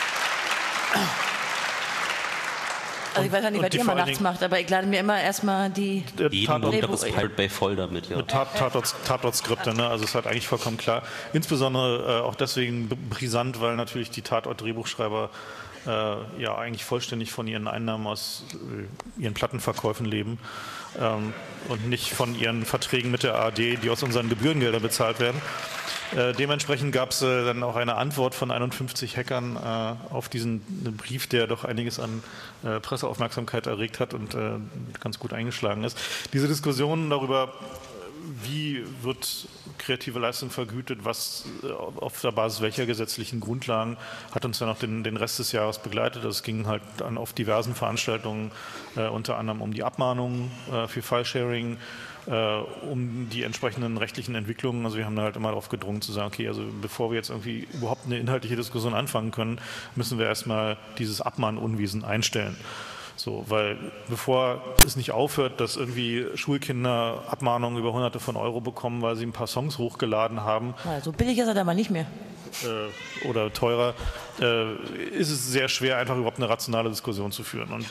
Also ich weiß ja nicht, was ihr mal nachts macht, aber ich lade mir immer erstmal die das Pirate Bay voll damit, ja. Tatort-Skripte, ne? Also es ist halt eigentlich vollkommen klar. Insbesondere auch deswegen brisant, weil natürlich die Tatort-Drehbuchschreiber ja eigentlich vollständig von ihren Einnahmen aus ihren Plattenverkäufen leben und nicht von ihren Verträgen mit der ARD, die aus unseren Gebührengeldern bezahlt werden. Dementsprechend gab es dann auch eine Antwort von 51 Hackern auf diesen Brief, der doch einiges an Presseaufmerksamkeit erregt hat und ganz gut eingeschlagen ist. Diese Diskussion darüber, wie wird kreative Leistung vergütet, was auf der Basis welcher gesetzlichen Grundlagen, hat uns dann auch den Rest des Jahres begleitet. Es ging halt dann auf diversen Veranstaltungen unter anderem um die Abmahnungen für File-Sharing, um die entsprechenden rechtlichen Entwicklungen. Also wir haben da halt immer darauf gedrungen zu sagen, okay, also bevor wir jetzt irgendwie überhaupt eine inhaltliche Diskussion anfangen können, müssen wir erstmal dieses Abmahnunwesen einstellen. So, weil bevor es nicht aufhört, dass irgendwie Schulkinder Abmahnungen über Hunderte von Euro bekommen, weil sie ein paar Songs hochgeladen haben. So billig ist er da mal nicht mehr. oder teurer, ist es sehr schwer, einfach überhaupt eine rationale Diskussion zu führen. Und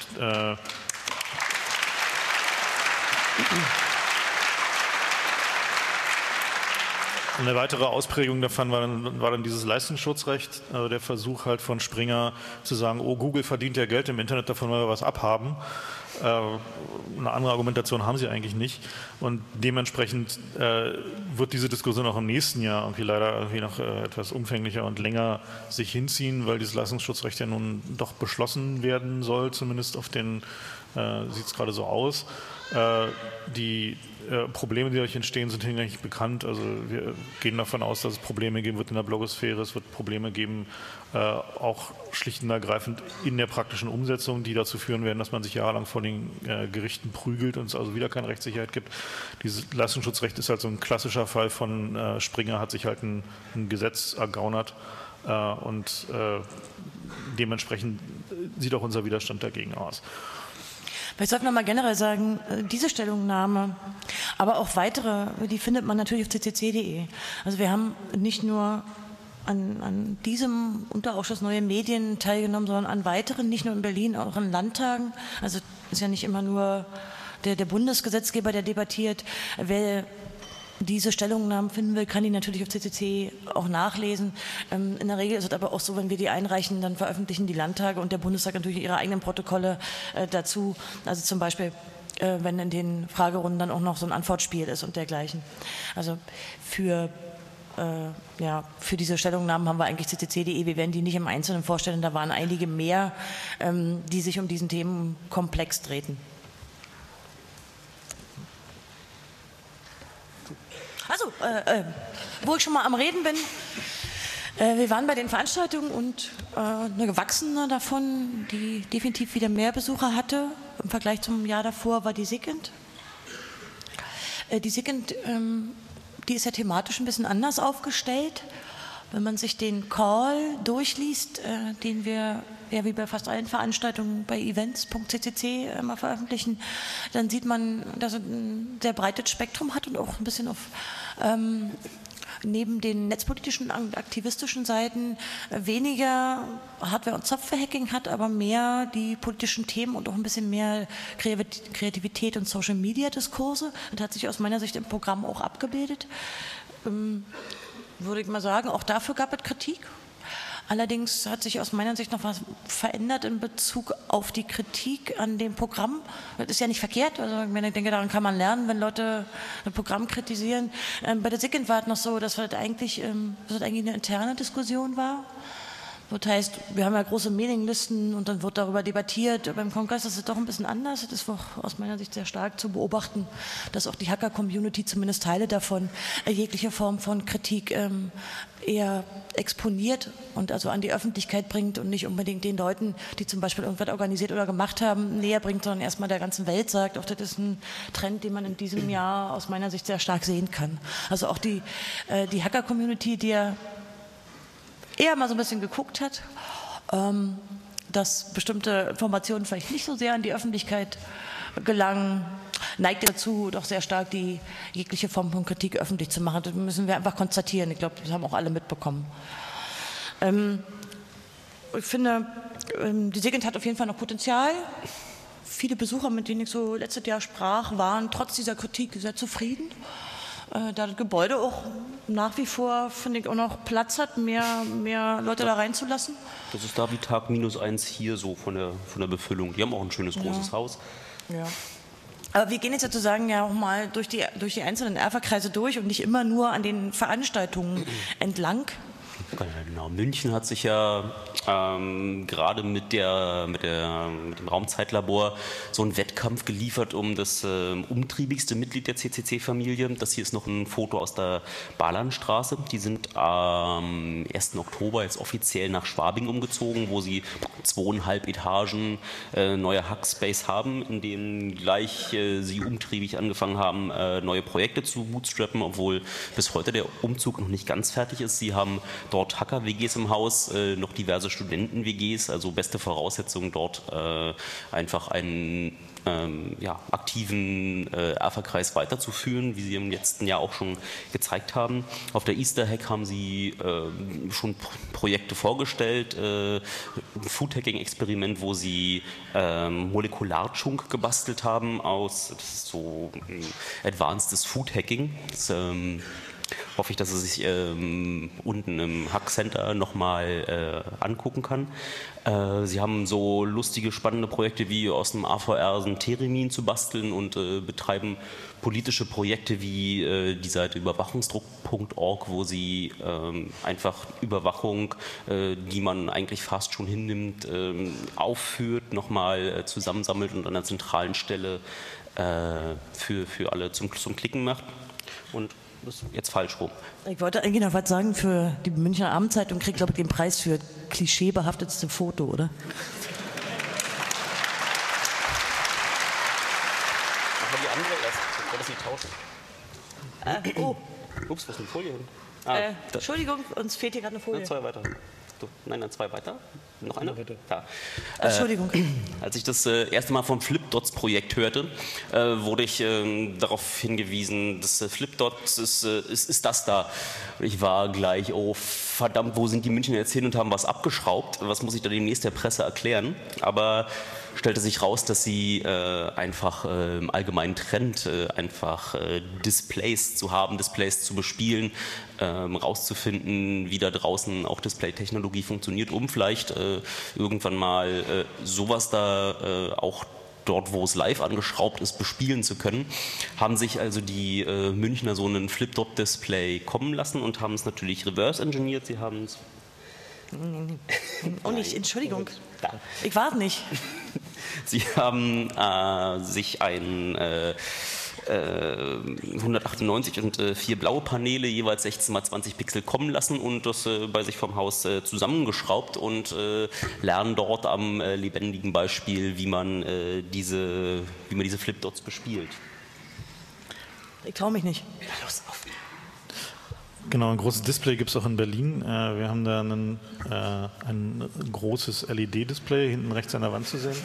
eine weitere Ausprägung davon war dann dieses Leistungsschutzrecht, also der Versuch halt von Springer zu sagen, oh, Google verdient ja Geld im Internet, davon wollen wir was abhaben. Eine andere Argumentation haben sie eigentlich nicht. Und dementsprechend wird diese Diskussion auch im nächsten Jahr irgendwie leider irgendwie noch etwas umfänglicher und länger sich hinziehen, weil dieses Leistungsschutzrecht ja nun doch beschlossen werden soll, zumindest auf den, sieht es gerade so aus. Die Probleme, die euch entstehen, sind hinlänglich bekannt. Also wir gehen davon aus, dass es Probleme geben wird in der Blogosphäre. Es wird Probleme geben, auch schlicht und ergreifend in der praktischen Umsetzung, die dazu führen werden, dass man sich jahrelang vor den Gerichten prügelt und es also wieder keine Rechtssicherheit gibt. Dieses Leistungsschutzrecht ist halt so ein klassischer Fall von Springer hat sich halt ein Gesetz ergaunert und dementsprechend sieht auch unser Widerstand dagegen aus. Ich sollte noch mal generell sagen, diese Stellungnahme, aber auch weitere, die findet man natürlich auf ccc.de. Also wir haben nicht nur an diesem Unterausschuss Neue Medien teilgenommen, sondern an weiteren, nicht nur in Berlin, auch in Landtagen. Also ist ja nicht immer nur der Bundesgesetzgeber, der debattiert. Wer diese Stellungnahmen finden will, kann die natürlich auf CCC auch nachlesen. In der Regel ist es aber auch so, wenn wir die einreichen, dann veröffentlichen die Landtage und der Bundestag natürlich ihre eigenen Protokolle dazu. Also zum Beispiel, wenn in den Fragerunden dann auch noch so ein Antwortspiel ist und dergleichen. Also für diese Stellungnahmen haben wir eigentlich ccc.de. Wir werden die nicht im Einzelnen vorstellen. Da waren einige mehr, die sich um diesen Themenkomplex drehten. Also, wo ich schon mal am Reden bin, wir waren bei den Veranstaltungen und eine gewachsene davon, die definitiv wieder mehr Besucher hatte, im Vergleich zum Jahr davor, war die SIGINT. Die SIGINT, die ist ja thematisch ein bisschen anders aufgestellt. Wenn man sich den Call durchliest, den wir ja wie bei fast allen Veranstaltungen bei events.ccc immer veröffentlichen, dann sieht man, dass es ein sehr breites Spektrum hat und auch ein bisschen auf neben den netzpolitischen und aktivistischen Seiten weniger Hardware- und Software-Hacking hat, aber mehr die politischen Themen und auch ein bisschen mehr Kreativität und Social-Media-Diskurse. Das hat sich aus meiner Sicht im Programm auch abgebildet. Würde ich mal sagen, auch dafür gab es Kritik. Allerdings hat sich aus meiner Sicht noch was verändert in Bezug auf die Kritik an dem Programm. Das ist ja nicht verkehrt. Also ich denke, daran kann man lernen, wenn Leute ein Programm kritisieren. Bei der SIGINT war es noch so, dass das eigentlich eine interne Diskussion war. Das heißt, wir haben ja große Mailinglisten und dann wird darüber debattiert. Beim Kongress ist es doch ein bisschen anders. Es ist auch aus meiner Sicht sehr stark zu beobachten, dass auch die Hacker-Community, zumindest Teile davon, jegliche Form von Kritik eher exponiert und also an die Öffentlichkeit bringt und nicht unbedingt den Leuten, die zum Beispiel irgendwas organisiert oder gemacht haben, näher bringt, sondern erstmal der ganzen Welt sagt. Auch das ist ein Trend, den man in diesem Jahr aus meiner Sicht sehr stark sehen kann. Also auch die Hacker-Community, die ja eher mal so ein bisschen geguckt hat, dass bestimmte Informationen vielleicht nicht so sehr an die Öffentlichkeit gelangen, neigt dazu, doch sehr stark die jegliche Form von Kritik öffentlich zu machen. Das müssen wir einfach konstatieren. Ich glaube, das haben auch alle mitbekommen. Ich finde, die SIGINT hat auf jeden Fall noch Potenzial. Viele Besucher, mit denen ich so letztes Jahr sprach, waren trotz dieser Kritik sehr zufrieden. Da das Gebäude auch nach wie vor, finde ich, auch noch Platz hat, mehr Leute da reinzulassen. Das ist da wie Tag -1 hier so von der Befüllung. Die haben auch ein schönes großes Haus. Ja. Aber wir gehen jetzt sozusagen ja auch mal durch die einzelnen Erfa-Kreise durch und nicht immer nur an den Veranstaltungen entlang. Genau, München hat sich ja gerade mit dem Raumzeitlabor so einen Wettkampf geliefert um das umtriebigste Mitglied der CCC-Familie. Das hier ist noch ein Foto aus der Bahnlandstraße. Die sind am 1. Oktober jetzt offiziell nach Schwabing umgezogen, wo sie 2,5 Etagen neue Hackspace haben, in denen gleich sie umtriebig angefangen haben, neue Projekte zu bootstrappen, obwohl bis heute der Umzug noch nicht ganz fertig ist. Sie haben dort Hacker-WGs im Haus, noch diverse Studenten-WGs, also beste Voraussetzungen dort einfach ein aktiven Erfa-Kreis weiterzuführen, wie Sie im letzten Jahr auch schon gezeigt haben. Auf der Easter Hack haben Sie schon Projekte vorgestellt, ein Food-Hacking-Experiment, wo Sie Molekularchunk gebastelt haben das ist so advancedes Food-Hacking. Das hoffe ich, dass er sich unten im Hack Center nochmal angucken kann. Sie haben so lustige, spannende Projekte wie aus dem AVR ein Theremin zu basteln und betreiben politische Projekte wie die Seite überwachungsdruck.org, wo sie einfach Überwachung, die man eigentlich fast schon hinnimmt, aufführt, nochmal zusammensammelt und an einer zentralen Stelle für alle zum Klicken macht. Und das ist jetzt falsch rum. Ich wollte eigentlich noch was sagen für die Münchner Abendzeitung, kriegt, glaube ich, den Preis für klischeebehaftetste Foto, oder? Aber die andere erst, ich das nicht tauschen. Ups, wo ist die Folie hin? Entschuldigung, uns fehlt hier gerade eine Folie. Zwei weiter. Nein, zwei weiter. Noch eine? Ja. Entschuldigung. Als ich das erste Mal vom Flipdots-Projekt hörte, wurde ich darauf hingewiesen, dass Flipdots ist das da. Ich war gleich, oh verdammt, wo sind die Münchner jetzt hin und haben was abgeschraubt? Was muss ich da demnächst der Presse erklären? Aber stellte sich raus, dass sie einfach im allgemeinen Trend Displays zu haben, Displays zu bespielen, rauszufinden, wie da draußen auch Display-Technologie funktioniert, um vielleicht irgendwann mal sowas da auch dort, wo es live angeschraubt ist, bespielen zu können, haben sich also die Münchner so einen Flip-Dot-Display kommen lassen und haben es natürlich reverse-engineert. Sie haben es... Oh nicht, Entschuldigung. Ich war es nicht. Sie haben sich ein 198 und 4 blaue Paneele, jeweils 16 x 20 Pixel kommen lassen und das bei sich vom Haus zusammengeschraubt und lernen dort am lebendigen Beispiel, wie man diese Flipdots bespielt. Ich traue mich nicht. Ja, los, auf. Genau, ein großes Display gibt es auch in Berlin. Wir haben da ein großes LED-Display hinten rechts an der Wand zu sehen.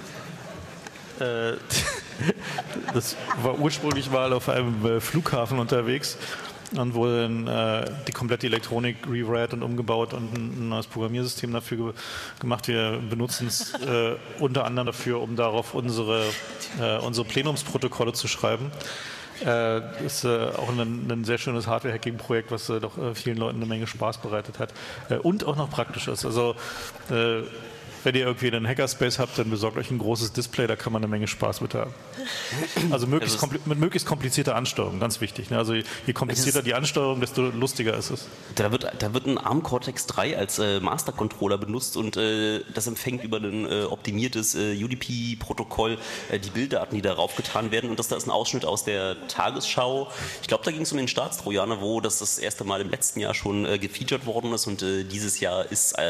Das war ursprünglich mal auf einem Flughafen unterwegs und wurde dann die komplette Elektronik rewrite und umgebaut und ein neues Programmiersystem dafür gemacht. Wir benutzen es unter anderem dafür, um darauf unsere Plenumsprotokolle zu schreiben. Ist auch ein sehr schönes Hardware-Hacking-Projekt, was doch vielen Leuten eine Menge Spaß bereitet hat und auch noch praktisch ist. Also wenn ihr irgendwie einen Hackerspace habt, dann besorgt euch ein großes Display, da kann man eine Menge Spaß mit haben. Also mit möglichst komplizierter Ansteuerung, ganz wichtig. Ne? Also je komplizierter die Ansteuerung, desto lustiger ist es. Da wird ein ARM Cortex 3 als Master-Controller benutzt und das empfängt über ein optimiertes UDP-Protokoll die Bilddaten, die darauf getan werden. Und da ist ein Ausschnitt aus der Tagesschau. Ich glaube, da ging es um den Staatstrojaner, wo das erste Mal im letzten Jahr schon gefeatured worden ist und dieses Jahr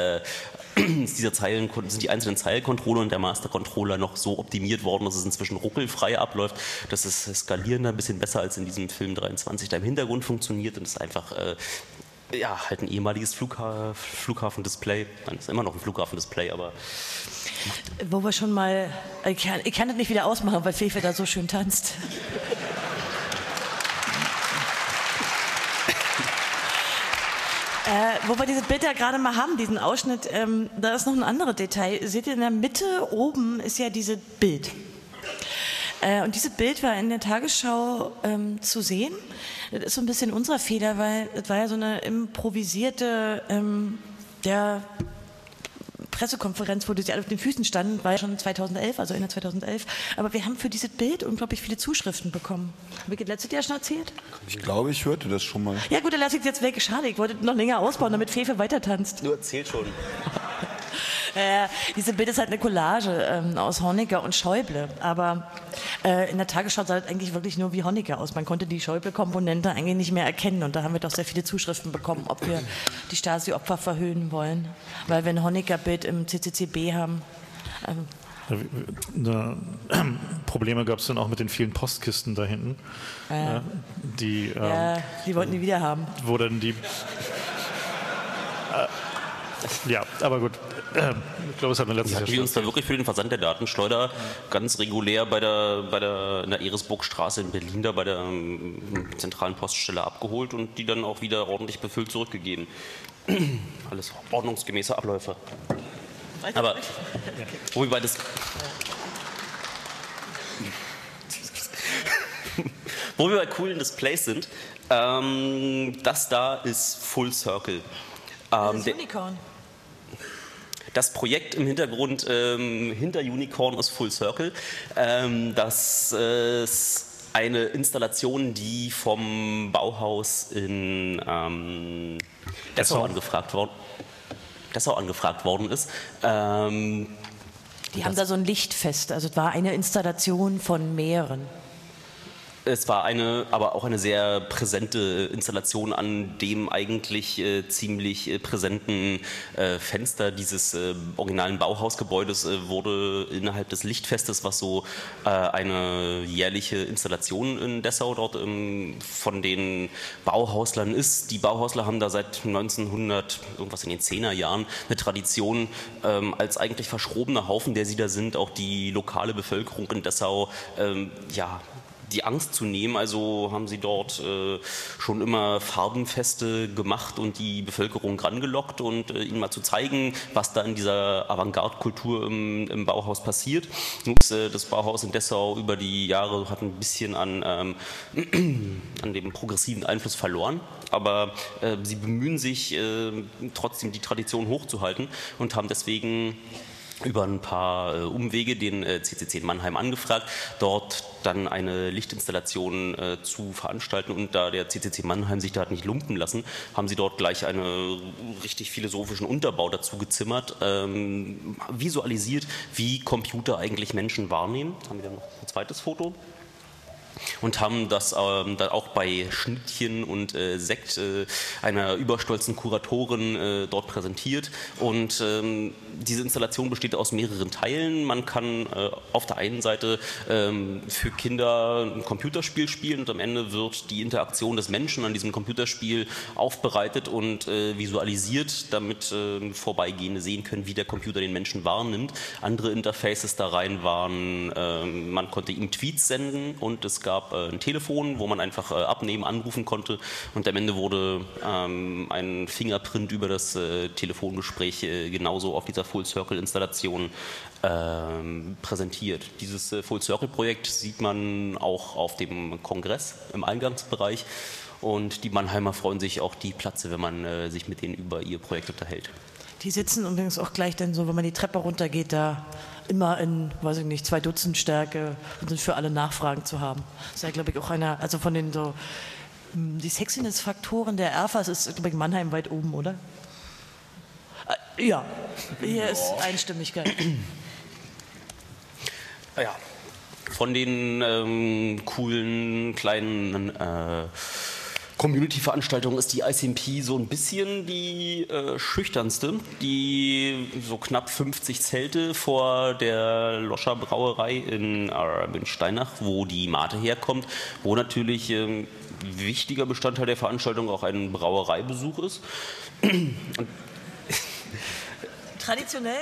sind die einzelnen Zeilencontroller und der Master-Controller noch so optimiert worden, dass es inzwischen ruckelfrei abläuft. Das ist skalierender, ein bisschen besser als in diesem Film 23, der im Hintergrund funktioniert und das ist einfach halt ein ehemaliges Flughafen-Display. Nein, ist immer noch ein Flughafen-Display, aber... Wo wir schon mal... Ich kann das nicht wieder ausmachen, weil Fefe da so schön tanzt. Wo wir dieses Bild ja gerade mal haben, diesen Ausschnitt, da ist noch ein anderes Detail. Seht ihr, in der Mitte oben ist ja dieses Bild. Und dieses Bild war in der Tagesschau zu sehen. Das ist so ein bisschen unser Fehler, weil das war ja so eine improvisierte Pressekonferenz, wo die alle auf den Füßen standen, war ja schon 2011, also Ende 2011. Aber wir haben für dieses Bild unglaublich viele Zuschriften bekommen. Habe ich das letztes Jahr schon erzählt? Ich glaube, ich hörte das schon mal. Ja gut, dann lasse ich es jetzt weg. Schade, ich wollte noch länger ausbauen, damit Fefe weiter tanzt. Du erzählst schon. Diese Bild ist halt eine Collage aus Honecker und Schäuble, aber in der Tagesschau sah das eigentlich wirklich nur wie Honecker aus. Man konnte die Schäuble-Komponente eigentlich nicht mehr erkennen und da haben wir doch sehr viele Zuschriften bekommen, ob wir die Stasi-Opfer verhöhnen wollen, weil wir ein Honecker-Bild im CCCB haben. Probleme gab es dann auch mit den vielen Postkisten da hinten. Die wollten die wieder haben. Wo dann die... Ja, aber gut. Ich glaube, es hat eine letzte Hatten wir uns da wirklich für den Versand der Datenschleuder ganz regulär in der Eresburgstraße in Berlin da bei der zentralen Poststelle abgeholt und die dann auch wieder ordentlich befüllt zurückgegeben. Alles ordnungsgemäße Abläufe. Aber wo wir bei coolen Displays sind, das da ist Full Circle. Das Unicorn. Das Projekt im Hintergrund hinter Unicorn ist Full Circle. Das ist eine Installation, die vom Bauhaus in Dessau angefragt worden ist. Die haben da so ein Lichtfest, also es war eine Installation von mehreren. Es war aber auch eine sehr präsente Installation an dem eigentlich ziemlich präsenten Fenster dieses originalen Bauhausgebäudes wurde innerhalb des Lichtfestes, was so eine jährliche Installation in Dessau dort von den Bauhauslern ist. Die Bauhausler haben da seit 1900, irgendwas in den 10er Jahren, eine Tradition, als eigentlich verschrobener Haufen, der sie da sind, auch die lokale Bevölkerung in Dessau, die Angst zu nehmen. Also haben sie dort schon immer Farbenfeste gemacht und die Bevölkerung rangelockt und ihnen mal zu zeigen, was da in dieser Avantgarde-Kultur im Bauhaus passiert. Nun ist das Bauhaus in Dessau über die Jahre hat ein bisschen an dem progressiven Einfluss verloren. Aber sie bemühen sich trotzdem die Tradition hochzuhalten und haben deswegen über ein paar Umwege den CCC in Mannheim angefragt, dort dann eine Lichtinstallation zu veranstalten. Und da der CCC Mannheim sich da hat nicht lumpen lassen, haben sie dort gleich einen richtig philosophischen Unterbau dazu gezimmert, visualisiert, wie Computer eigentlich Menschen wahrnehmen. Haben wir dann noch ein zweites Foto? Und haben das dann auch bei Schnittchen und Sekt einer überstolzen Kuratorin dort präsentiert. Und diese Installation besteht aus mehreren Teilen. Man kann auf der einen Seite für Kinder ein Computerspiel spielen und am Ende wird die Interaktion des Menschen an diesem Computerspiel aufbereitet und visualisiert, damit Vorbeigehende sehen können, wie der Computer den Menschen wahrnimmt. Andere Interfaces da rein waren, man konnte ihm Tweets senden und es gab ein Telefon, wo man einfach abnehmen, anrufen konnte und am Ende wurde ein Fingerprint über das Telefongespräch genauso auf dieser Full-Circle-Installation präsentiert. Dieses Full-Circle-Projekt sieht man auch auf dem Kongress im Eingangsbereich und die Mannheimer freuen sich auch die Platze, wenn man sich mit denen über ihr Projekt unterhält. Die sitzen übrigens auch gleich dann so, wenn man die Treppe runtergeht, da immer in, weiß ich nicht, 2 Dutzend Stärke und sind für alle Nachfragen zu haben. Das ist ja, glaube ich, auch einer, also von den so, die Sexiness-Faktoren der ERFAs ist, glaube ich, Mannheim weit oben, oder? Ja, hier ist Einstimmigkeit. Ja, von den coolen kleinen Community-Veranstaltung ist die ICMP so ein bisschen die schüchternste. Die so knapp 50 Zelte vor der Loscher Brauerei in Steinach, wo die Mate herkommt, wo natürlich wichtiger Bestandteil der Veranstaltung auch ein Brauereibesuch ist. Und Traditionell?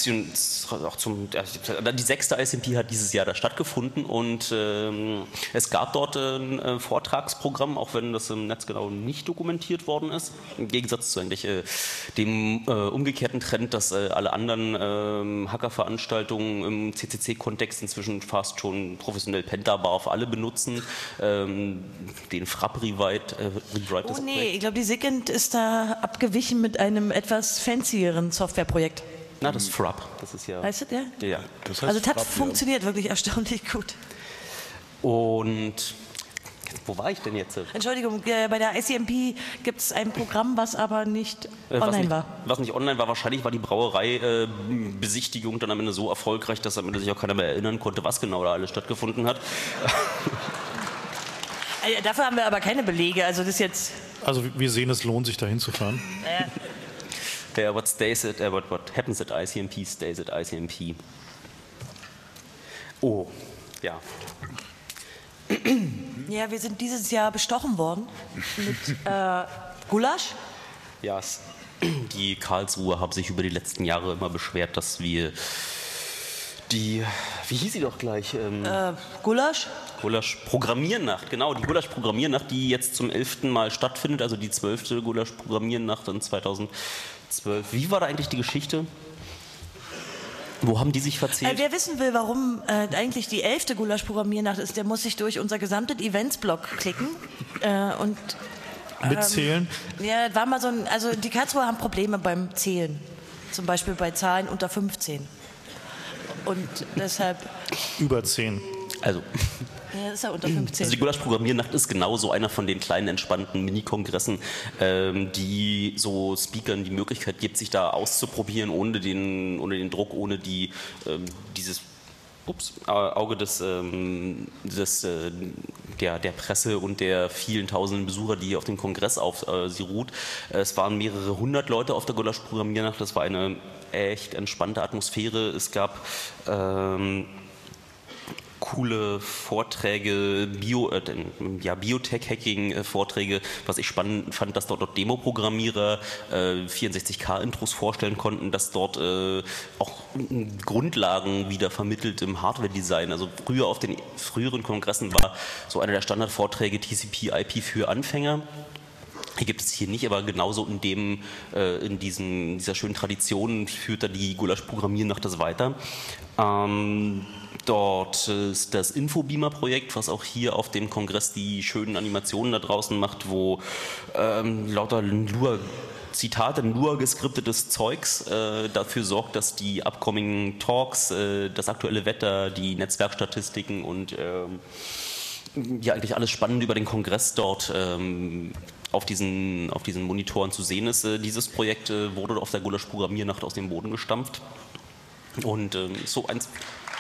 Die 6. ICMP hat dieses Jahr da stattgefunden und es gab dort ein Vortragsprogramm, auch wenn das im Netz genau nicht dokumentiert worden ist. Im Gegensatz zu eigentlich dem umgekehrten Trend, dass alle anderen Hackerveranstaltungen im CCC-Kontext inzwischen fast schon professionell Pentabarf alle benutzen. Den Frapp Rewrite. Oh nee, ich glaube, die SIGINT ist da abgewichen mit einem etwas fancieren Softwareprojekt. Na, das Frapp, das ist ja... Heißt das, ja? Ja. Das heißt Also das hat Frapp, funktioniert wirklich erstaunlich gut. Und wo war ich denn jetzt? Entschuldigung, bei der ICMP gibt es ein Programm, was aber nicht online war. Was nicht online war, wahrscheinlich war die Brauerei-Besichtigung dann am Ende so erfolgreich, dass am Ende sich auch keiner mehr erinnern konnte, was genau da alles stattgefunden hat. Dafür haben wir aber keine Belege, also das jetzt... Also wir sehen, es lohnt sich da hinzufahren. What happens at ICMP stays at ICMP. Oh, ja. Ja, wir sind dieses Jahr bestochen worden mit Gulasch. Ja, Die Karlsruher haben sich über die letzten Jahre immer beschwert, dass wir wie hieß sie doch gleich? Gulasch? Gulasch-Programmiernacht, genau, die Gulasch-Programmiernacht, die jetzt zum 11. Mal stattfindet, also die 12. Gulasch-Programmiernacht in 2012. Wie war da eigentlich die Geschichte? Wo haben die sich verzählt? Wer wissen will, warum eigentlich die 11. Gulasch-Programmiernacht ist, der muss sich durch unser gesamtes Events-Blog klicken und mitzählen? Ja, war mal also die Karlsruher haben Probleme beim Zählen, zum Beispiel bei Zahlen unter 15. Und deshalb... Über 10. Also... Ja, ist ja unter 15. Also die Gulasch-Programmiernacht ist genauso einer von den kleinen, entspannten Mini-Kongressen, die so Speakern die Möglichkeit gibt, sich da auszuprobieren, ohne den Druck, ohne dieses Auge der Presse und der vielen tausenden Besucher, die auf dem Kongress auf sie ruht. Es waren mehrere hundert Leute auf der Gulasch-Programmiernacht. Das war eine echt entspannte Atmosphäre. Es gab coole Vorträge, Biotech-Hacking-Vorträge. Was ich spannend fand, dass dort Demo-Programmierer 64K-Intros vorstellen konnten, dass dort auch Grundlagen wieder vermittelt im Hardware-Design. Also früher auf den früheren Kongressen war so einer der Standardvorträge TCP/IP für Anfänger. Hier gibt es hier nicht, aber genauso in dieser schönen Tradition führt da die Gulasch-Programmiernacht das weiter. Dort ist das Infobeamer-Projekt, was auch hier auf dem Kongress die schönen Animationen da draußen macht, wo lauter Zitate, nur geskriptetes Zeugs dafür sorgt, dass die upcoming Talks, das aktuelle Wetter, die Netzwerkstatistiken und eigentlich alles Spannende über den Kongress dort auf diesen Monitoren zu sehen ist. Dieses Projekt wurde auf der Gulasch-Programmiernacht aus dem Boden gestampft und so eins...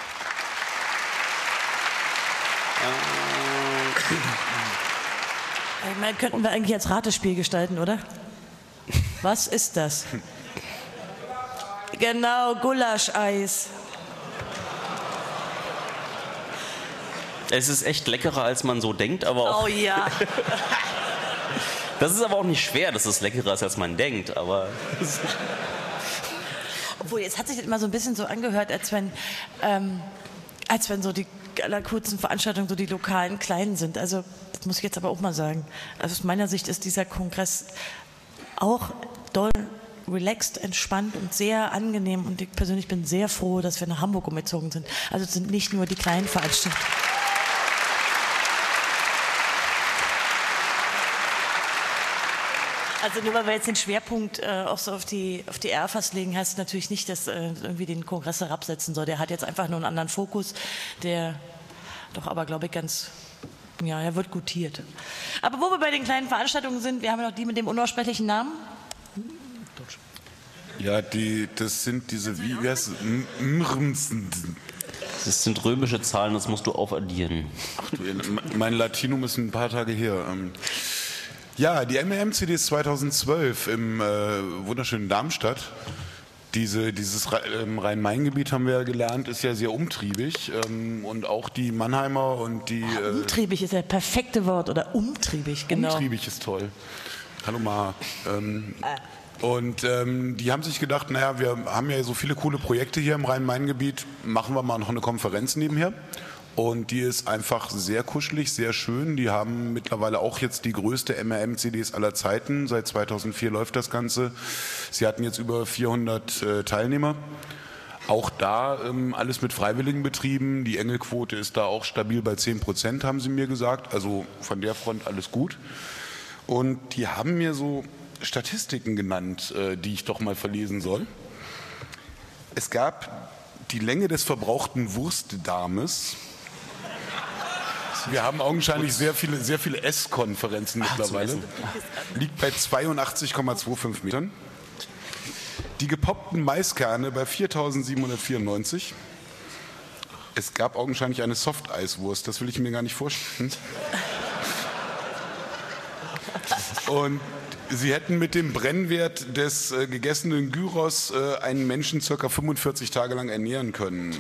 Ich meine, könnten wir eigentlich als Ratespiel gestalten, oder? Was ist das? Genau, Gulascheis. Es ist echt leckerer, als man so denkt, aber auch... Oh ja. Das ist aber auch nicht schwer, dass es leckerer ist, als man denkt, aber... Obwohl, jetzt hat sich das immer so ein bisschen so angehört, als wenn so die allerkurzen Veranstaltungen so die lokalen Kleinen sind. Also, das muss ich jetzt aber auch mal sagen. Also aus meiner Sicht ist dieser Kongress auch doll relaxed, entspannt und sehr angenehm. Und ich persönlich bin sehr froh, dass wir nach Hamburg umgezogen sind. Also es sind nicht nur die kleinen Veranstaltungen. Also nur weil wir jetzt den Schwerpunkt auch so auf die Erfas legen, heißt natürlich nicht, dass irgendwie den Kongress herabsetzen soll. Der hat jetzt einfach nur einen anderen Fokus, der doch aber, glaube ich, er wird gutiert. Aber wo wir bei den kleinen Veranstaltungen sind, wir haben ja noch die mit dem unaussprechlichen Namen. Ja, das sind diese, wie heißt es? Das sind römische Zahlen, das musst du aufaddieren. Ach du, mein Latinum ist ein paar Tage her. Ja, die MEM-CDs 2012 im wunderschönen Darmstadt. Dieses Rhein-Main-Gebiet, haben wir ja gelernt, ist ja sehr umtriebig. Und auch die Mannheimer und die... umtriebig ist ja das perfekte Wort, oder umtriebig, genau. Umtriebig ist toll. Hallo Ma. Und die haben sich gedacht, naja, wir haben ja so viele coole Projekte hier im Rhein-Main-Gebiet, machen wir mal noch eine Konferenz nebenher. Und die ist einfach sehr kuschelig, sehr schön. Die haben mittlerweile auch jetzt die größte MRM-CDs aller Zeiten. Seit 2004 läuft das Ganze. Sie hatten jetzt über 400 Teilnehmer. Auch da alles mit Freiwilligen betrieben. Die Engelquote ist da auch stabil bei 10%, haben sie mir gesagt. Also von der Front alles gut. Und die haben mir so Statistiken genannt, die ich doch mal verlesen soll. Es gab die Länge des verbrauchten Wurstdarmes. Wir haben augenscheinlich sehr viele Esskonferenzen mittlerweile. Liegt bei 82,25 Metern. Die gepoppten Maiskerne bei 4.794. Es gab augenscheinlich eine Softeiswurst, das will ich mir gar nicht vorstellen. Und sie hätten mit dem Brennwert des gegessenen Gyros einen Menschen ca. 45 Tage lang ernähren können.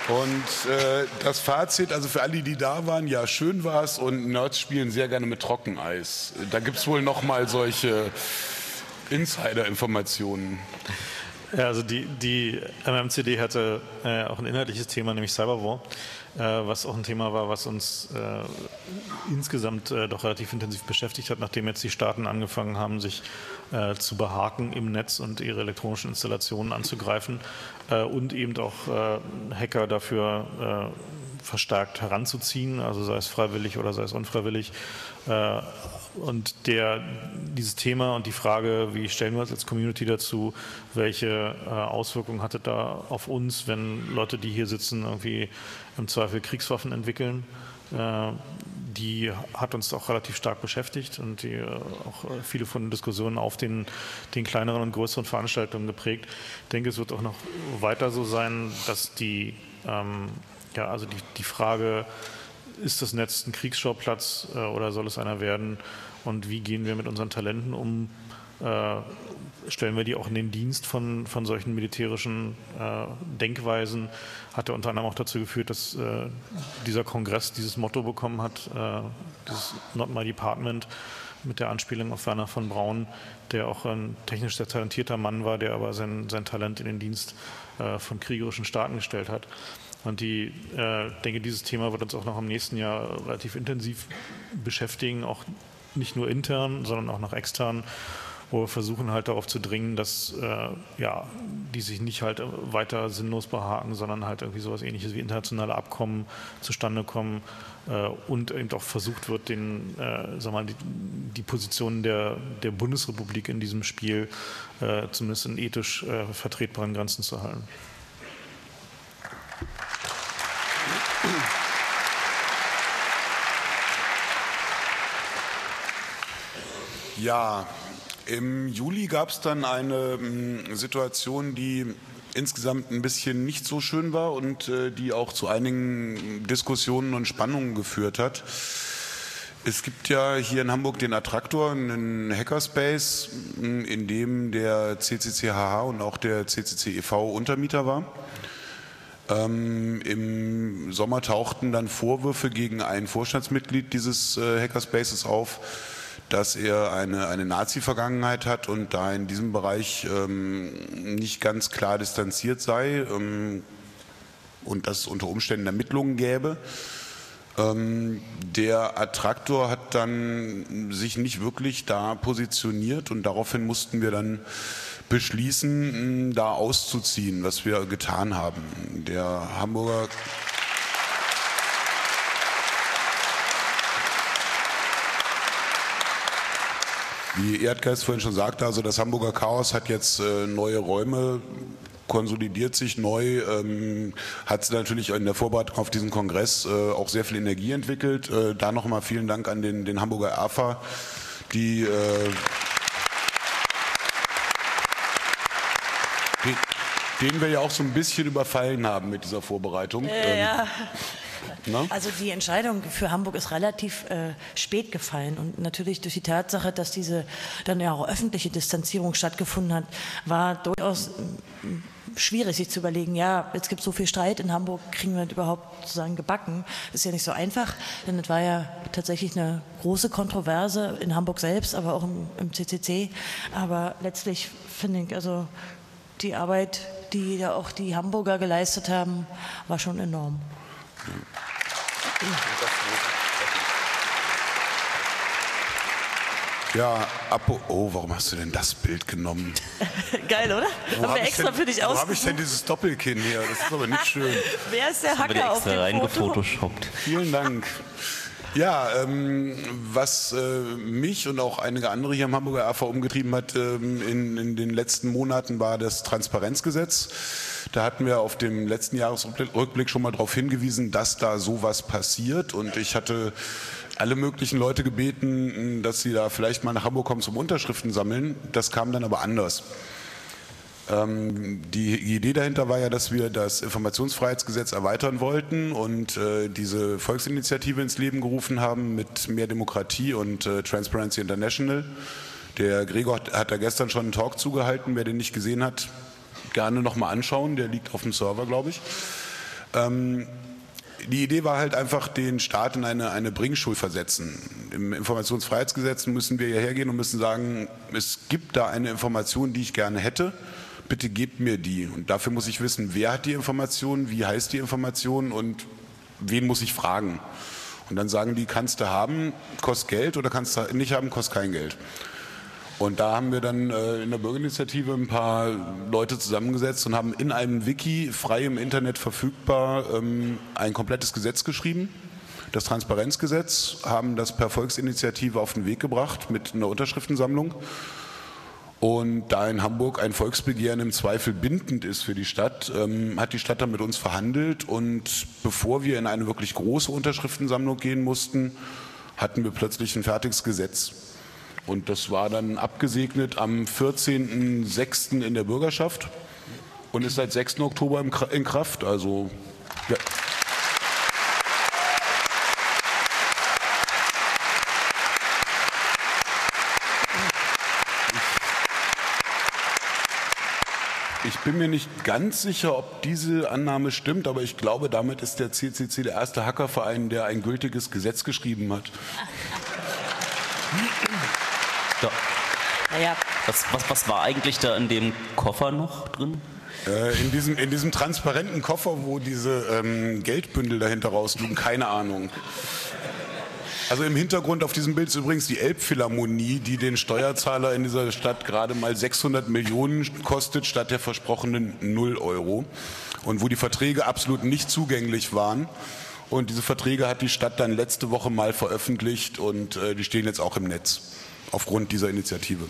Und das Fazit, also für alle, die da waren, ja, schön war es und Nerds spielen sehr gerne mit Trockeneis. Da gibt es wohl nochmal solche Insider-Informationen. Ja, also die MMCD hatte auch ein inhaltliches Thema, nämlich Cyberwar, was auch ein Thema war, was uns insgesamt doch relativ intensiv beschäftigt hat, nachdem jetzt die Staaten angefangen haben, sich zu behaken im Netz und ihre elektronischen Installationen anzugreifen und eben auch Hacker dafür verstärkt heranzuziehen, also sei es freiwillig oder sei es unfreiwillig. Und dieses Thema und die Frage, wie stellen wir uns als Community dazu, welche Auswirkungen hatte da auf uns, wenn Leute, die hier sitzen, irgendwie im Zweifel Kriegswaffen entwickeln, die hat uns auch relativ stark beschäftigt und die auch viele von den Diskussionen auf den kleineren und größeren Veranstaltungen geprägt. Ich denke, es wird auch noch weiter so sein, dass die Frage, ist das Netz ein Kriegsschauplatz oder soll es einer werden? Und wie gehen wir mit unseren Talenten um? Stellen wir die auch in den Dienst von solchen militärischen Denkweisen? Hat unter anderem auch dazu geführt, dass dieser Kongress dieses Motto bekommen hat, das Not My Department, mit der Anspielung auf Wernher von Braun, der auch ein technisch sehr talentierter Mann war, der aber sein Talent in den Dienst von kriegerischen Staaten gestellt hat. Und ich denke, dieses Thema wird uns auch noch im nächsten Jahr relativ intensiv beschäftigen, auch nicht nur intern, sondern auch nach extern, wo wir versuchen halt darauf zu dringen, dass die sich nicht halt weiter sinnlos behaken, sondern halt irgendwie sowas Ähnliches wie internationale Abkommen zustande kommen und eben auch versucht wird, die Position der Bundesrepublik in diesem Spiel zumindest in ethisch vertretbaren Grenzen zu halten. Ja, im Juli gab es dann eine Situation, die insgesamt ein bisschen nicht so schön war und die auch zu einigen Diskussionen und Spannungen geführt hat. Es gibt ja hier in Hamburg den Attraktor, einen Hackerspace, in dem der CCC-HH und auch der CCC-e.V. Untermieter war. Im Sommer tauchten dann Vorwürfe gegen ein Vorstandsmitglied dieses Hackerspaces auf, dass er eine Nazi-Vergangenheit hat und da in diesem Bereich nicht ganz klar distanziert sei und dass es unter Umständen Ermittlungen gäbe. Der Attraktor hat dann sich nicht wirklich da positioniert und daraufhin mussten wir dann beschließen, da auszuziehen, was wir getan haben. Der Hamburger Wie Erdgeist vorhin schon sagte, also das Hamburger Chaos hat jetzt neue Räume, konsolidiert sich neu, hat natürlich in der Vorbereitung auf diesen Kongress auch sehr viel Energie entwickelt. Da nochmal vielen Dank an den Hamburger ERFA, die den wir ja auch so ein bisschen überfallen haben mit dieser Vorbereitung. Ja. Also die Entscheidung für Hamburg ist relativ spät gefallen und natürlich durch die Tatsache, dass diese dann ja auch öffentliche Distanzierung stattgefunden hat, war durchaus schwierig, sich zu überlegen, ja, jetzt gibt es so viel Streit in Hamburg, kriegen wir das überhaupt sozusagen gebacken? Das ist ja nicht so einfach, denn es war ja tatsächlich eine große Kontroverse in Hamburg selbst, aber auch im CCC. Aber letztlich finde ich, also die Arbeit, die da auch die Hamburger geleistet haben, war schon enorm. Ja, warum hast du denn das Bild genommen? Geil, oder? Haben wir extra für dich Wo habe ich denn dieses Doppelkinn hier? Das ist aber nicht schön. Wer ist der Hacker auf dem Foto? Vielen Dank. Ja, was mich und auch einige andere hier am Hamburger AV umgetrieben hat in den letzten Monaten, war das Transparenzgesetz. Da hatten wir auf dem letzten Jahresrückblick schon mal darauf hingewiesen, dass da sowas passiert. Und ich hatte alle möglichen Leute gebeten, dass sie da vielleicht mal nach Hamburg kommen zum Unterschriften sammeln. Das kam dann aber anders. Die Idee dahinter war ja, dass wir das Informationsfreiheitsgesetz erweitern wollten und diese Volksinitiative ins Leben gerufen haben mit mehr Demokratie und Transparency International. Der Gregor hat da gestern schon einen Talk zugehalten. Wer den nicht gesehen hat, gerne nochmal anschauen. Der liegt auf dem Server, glaube ich. Die Idee war halt einfach, den Staat in eine Bringschuld versetzen. Im Informationsfreiheitsgesetz müssen wir hierher gehen und müssen sagen, es gibt da eine Information, die ich gerne hätte. Bitte gebt mir die. Und dafür muss ich wissen, wer hat die Information, wie heißt die Information und wen muss ich fragen. Und dann sagen die, kannst du haben, kostet Geld, oder kannst du nicht haben, kostet kein Geld. Und da haben wir dann in der Bürgerinitiative ein paar Leute zusammengesetzt und haben in einem Wiki, frei im Internet verfügbar, ein komplettes Gesetz geschrieben, das Transparenzgesetz, haben das per Volksinitiative auf den Weg gebracht mit einer Unterschriftensammlung. Und da in Hamburg ein Volksbegehren im Zweifel bindend ist für die Stadt, hat die Stadt dann mit uns verhandelt. Und bevor wir in eine wirklich große Unterschriftensammlung gehen mussten, hatten wir plötzlich ein fertiges Gesetz. Und das war dann abgesegnet am 14.06. in der Bürgerschaft und ist seit 6. Oktober in Kraft. Also, ja. Ich bin mir nicht ganz sicher, ob diese Annahme stimmt, aber ich glaube, damit ist der CCC der erste Hackerverein, der ein gültiges Gesetz geschrieben hat. Ja. Naja. Was war eigentlich da in dem Koffer noch drin? In diesem transparenten Koffer, wo diese Geldbündel dahinter rausliegen, keine Ahnung. Also im Hintergrund auf diesem Bild ist übrigens die Elbphilharmonie, die den Steuerzahler in dieser Stadt gerade mal 600 Millionen kostet, statt der versprochenen 0 Euro. Und wo die Verträge absolut nicht zugänglich waren. Und diese Verträge hat die Stadt dann letzte Woche mal veröffentlicht und die stehen jetzt auch im Netz aufgrund dieser Initiative.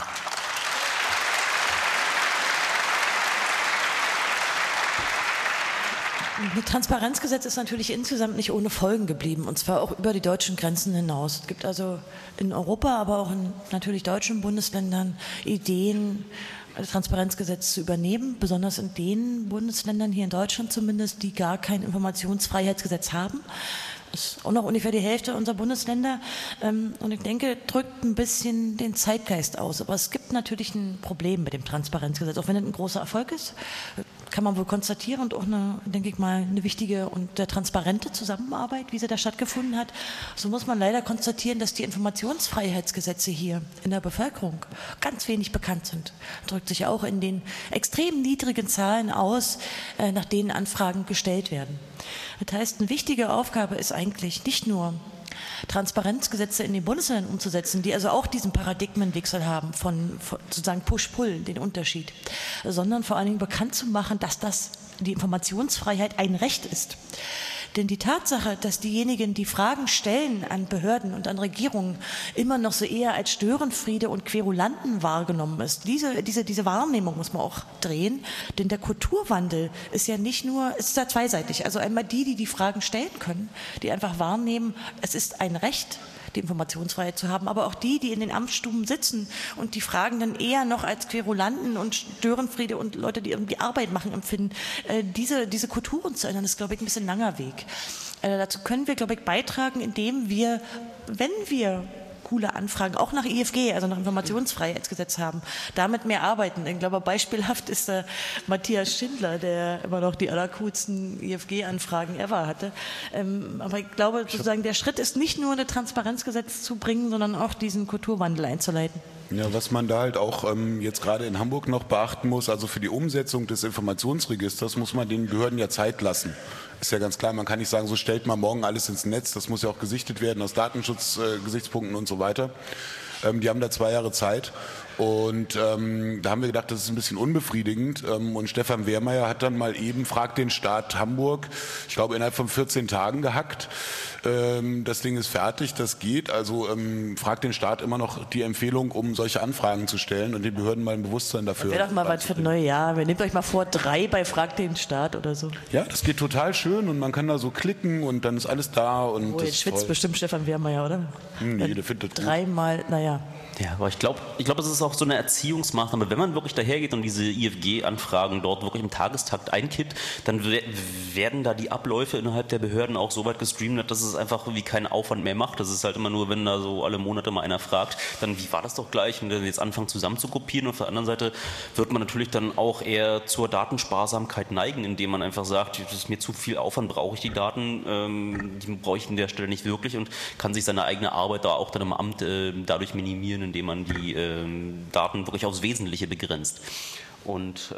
Das Transparenzgesetz ist natürlich insgesamt nicht ohne Folgen geblieben, und zwar auch über die deutschen Grenzen hinaus. Es gibt also in Europa, aber auch in natürlich deutschen Bundesländern Ideen, das Transparenzgesetz zu übernehmen, besonders in den Bundesländern, hier in Deutschland zumindest, die gar kein Informationsfreiheitsgesetz haben. Das ist auch noch ungefähr die Hälfte unserer Bundesländer, und ich denke, drückt ein bisschen den Zeitgeist aus. Aber es gibt natürlich ein Problem mit dem Transparenzgesetz, auch wenn es ein großer Erfolg ist. Kann man wohl konstatieren, und auch denke ich mal, eine wichtige und transparente Zusammenarbeit, wie sie da stattgefunden hat. So muss man leider konstatieren, dass die Informationsfreiheitsgesetze hier in der Bevölkerung ganz wenig bekannt sind. Drückt sich auch in den extrem niedrigen Zahlen aus, nach denen Anfragen gestellt werden. Das heißt, eine wichtige Aufgabe ist eigentlich nicht nur, Transparenzgesetze in den Bundesländern umzusetzen, die also auch diesen Paradigmenwechsel haben von sozusagen Push-Pull, den Unterschied, sondern vor allen Dingen bekannt zu machen, dass die Informationsfreiheit ein Recht ist. Denn die Tatsache, dass diejenigen, die Fragen stellen an Behörden und an Regierungen, immer noch so eher als Störenfriede und Querulanten wahrgenommen ist, diese Wahrnehmung muss man auch drehen, denn der Kulturwandel ist ja nicht nur, es ist ja zweiseitig. Also einmal die Fragen stellen können, die einfach wahrnehmen, es ist ein Recht, die Informationsfreiheit zu haben, aber auch die in den Amtsstuben sitzen und die Fragen dann eher noch als Querulanten und Störenfriede und Leute, die irgendwie Arbeit machen, empfinden. Diese Kulturen zu ändern, ist, glaube ich, ein bisschen langer Weg. Dazu können wir, glaube ich, beitragen, indem wir, wenn wir coole Anfragen, auch nach IFG, also nach Informationsfreiheitsgesetz haben, damit mehr arbeiten. Ich glaube, beispielhaft ist der Matthias Schindler, der immer noch die allercoolsten IFG-Anfragen ever hatte. Aber ich glaube, sozusagen, der Schritt ist nicht nur ein Transparenzgesetz zu bringen, sondern auch diesen Kulturwandel einzuleiten. Ja, was man da halt auch jetzt gerade in Hamburg noch beachten muss, also für die Umsetzung des Informationsregisters muss man den Behörden ja Zeit lassen. Ist ja ganz klar, man kann nicht sagen, so stellt man morgen alles ins Netz, das muss ja auch gesichtet werden aus Datenschutzgesichtspunkten und so weiter. Die haben da 2 Jahre Zeit. Und da haben wir gedacht, das ist ein bisschen unbefriedigend. Und Stefan Wehrmeier hat dann mal eben Frag den Staat Hamburg, ich glaube innerhalb von 14 Tagen gehackt. Das Ding ist fertig, das geht. Also fragt den Staat immer noch die Empfehlung, um solche Anfragen zu stellen und den Behörden mal ein Bewusstsein dafür. Wäre doch mal was für das neue Jahr. Nehmt euch mal vor, 3 bei Frag den Staat oder so. Ja, das geht total schön und man kann da so klicken und dann ist alles da. Und jetzt schwitzt bestimmt Stefan Wehrmeier, oder? Nee, der findet das gut. 3-mal, naja. ja. Ja, aber ich glaube, es ist auch so eine Erziehungsmaßnahme. Wenn man wirklich dahergeht und diese IFG-Anfragen dort wirklich im Tagestakt einkippt, dann werden da die Abläufe innerhalb der Behörden auch so weit gestreamt, dass es einfach wie keinen Aufwand mehr macht. Das ist halt immer nur, wenn da so alle Monate mal einer fragt, dann wie war das doch gleich? Und dann jetzt anfangen zusammen zu kopieren. Und auf der anderen Seite wird man natürlich dann auch eher zur Datensparsamkeit neigen, indem man einfach sagt, das ist mir zu viel Aufwand, brauche ich die Daten, die brauche ich an der Stelle nicht wirklich und kann sich seine eigene Arbeit da auch dann im Amt dadurch minimieren, indem man die Daten wirklich aufs Wesentliche begrenzt. Und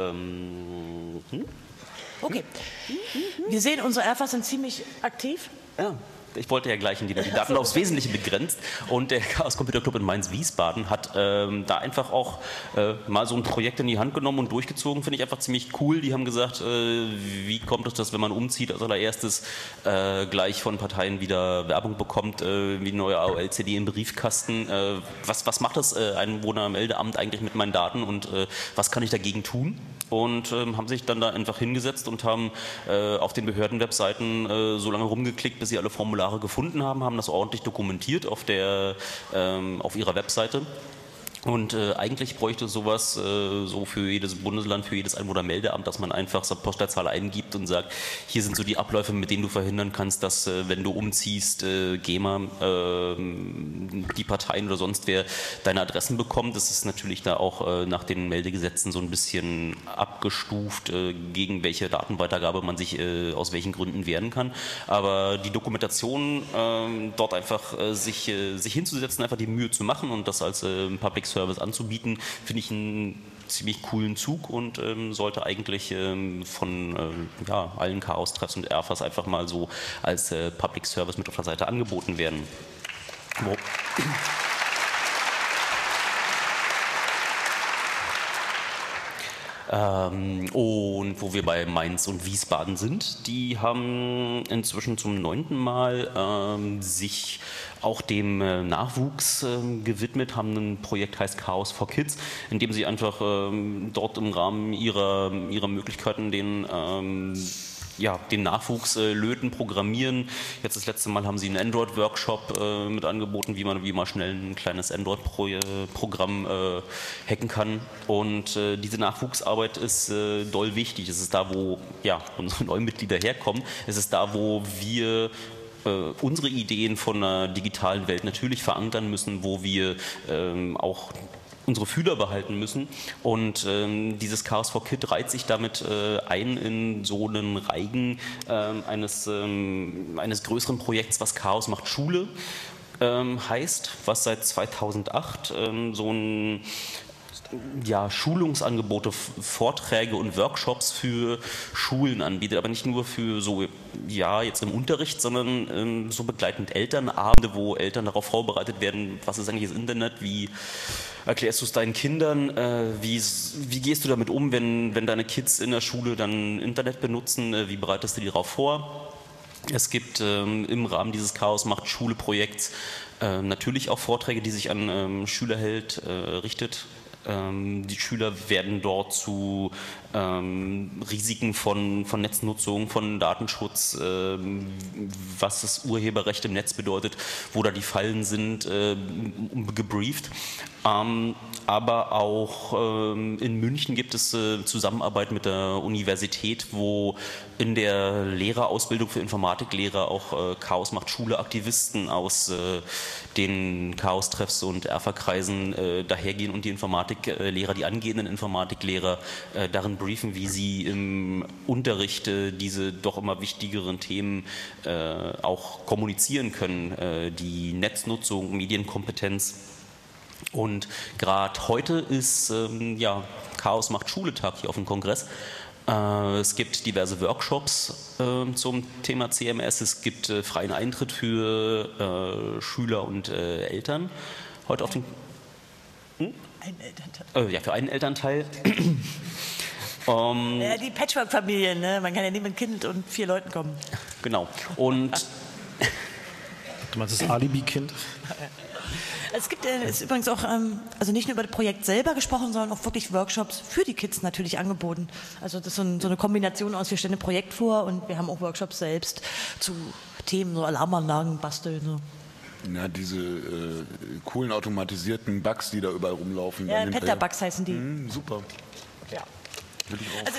Okay. Wir sehen, unsere Erfas sind ziemlich aktiv. ja. Ich wollte ja gleich in die Daten aufs Wesentliche begrenzt und der Chaos Computer Club in Mainz-Wiesbaden hat da einfach auch mal so ein Projekt in die Hand genommen und durchgezogen, finde ich einfach ziemlich cool. Die haben gesagt, wie kommt es, dass wenn man umzieht, als allererstes gleich von Parteien wieder Werbung bekommt, wie eine neue AOL-CD im Briefkasten. Was macht das Einwohnermeldeamt eigentlich mit meinen Daten und was kann ich dagegen tun? Und haben sich dann da einfach hingesetzt und haben auf den Behördenwebseiten so lange rumgeklickt, bis sie alle Formulare gefunden haben das ordentlich dokumentiert auf ihrer Webseite. Und eigentlich bräuchte sowas so für jedes Bundesland, für jedes Einwohnermeldeamt, dass man einfach so eine Postleitzahl eingibt und sagt, hier sind so die Abläufe, mit denen du verhindern kannst, dass wenn du umziehst, GEMA, die Parteien oder sonst wer deine Adressen bekommt. Das ist natürlich da auch nach den Meldegesetzen so ein bisschen abgestuft, gegen welche Datenweitergabe man sich aus welchen Gründen wehren kann. Aber die Dokumentation, dort einfach sich hinzusetzen, einfach die Mühe zu machen und das als Public Service anzubieten, finde ich einen ziemlich coolen Zug und sollte eigentlich von allen Chaos-Treffs und Erfas einfach mal so als Public Service mit auf der Seite angeboten werden. Und wo wir bei Mainz und Wiesbaden sind, die haben inzwischen zum 9. Mal sich auch dem Nachwuchs gewidmet, haben ein Projekt, heißt Chaos for Kids, in dem sie einfach dort im Rahmen ihrer Möglichkeiten den Nachwuchs löten, programmieren. Jetzt das letzte Mal haben sie einen Android-Workshop mit angeboten, wie man schnell ein kleines Android-Programm hacken kann. Und diese Nachwuchsarbeit ist doll wichtig. Es ist da, wo unsere neuen Mitglieder herkommen. Es ist da, wo wir unsere Ideen von einer digitalen Welt natürlich verankern müssen, wo wir auch unsere Fühler behalten müssen und dieses Chaos for Kid reiht sich damit ein in so einen Reigen eines größeren Projekts, was Chaos macht Schule heißt, was seit 2008 so ein Schulungsangebote, Vorträge und Workshops für Schulen anbietet, aber nicht nur für jetzt im Unterricht, sondern so begleitend Elternabende, wo Eltern darauf vorbereitet werden, was ist eigentlich das Internet, wie erklärst du es deinen Kindern, wie gehst du damit um, wenn deine Kids in der Schule dann Internet benutzen, wie bereitest du die darauf vor? Es gibt im Rahmen dieses Chaos macht Schule Projekts natürlich auch Vorträge, die sich an Schüler richtet. Die Schüler werden dort zu Risiken von Netznutzung, von Datenschutz, was das Urheberrecht im Netz bedeutet, wo da die Fallen sind, gebrieft. Aber auch in München gibt es Zusammenarbeit mit der Universität, wo in der Lehrerausbildung für Informatiklehrer auch Chaos macht Schule Aktivisten aus den Chaos-Treffs und Erfa-Kreisen dahergehen und die Informatiklehrer, die angehenden Informatiklehrer darin briefen, wie sie im Unterricht diese doch immer wichtigeren Themen auch kommunizieren können, die Netznutzung, Medienkompetenz. Und gerade heute ist Chaos macht Schule-Tag hier auf dem Kongress. Es gibt diverse Workshops zum Thema CMS. Es gibt freien Eintritt für Schüler und Eltern. Heute auf den Ein Elternteil. Für einen Elternteil. Die Patchwork-Familien, ne? Man kann ja nicht mit Kind und 4 Leuten kommen. Genau. Und du meinst das Alibi-Kind? Es ist übrigens auch, also nicht nur über das Projekt selber gesprochen, sondern auch wirklich Workshops für die Kids natürlich angeboten. Also das ist so eine Kombination aus, wir stellen ein Projekt vor und wir haben auch Workshops selbst zu Themen, so Alarmanlagen basteln. So. Na, diese coolen automatisierten Bugs, die da überall rumlaufen. Ja, Pentabugs heißen die. Super. Ja. Will ich auch. Also,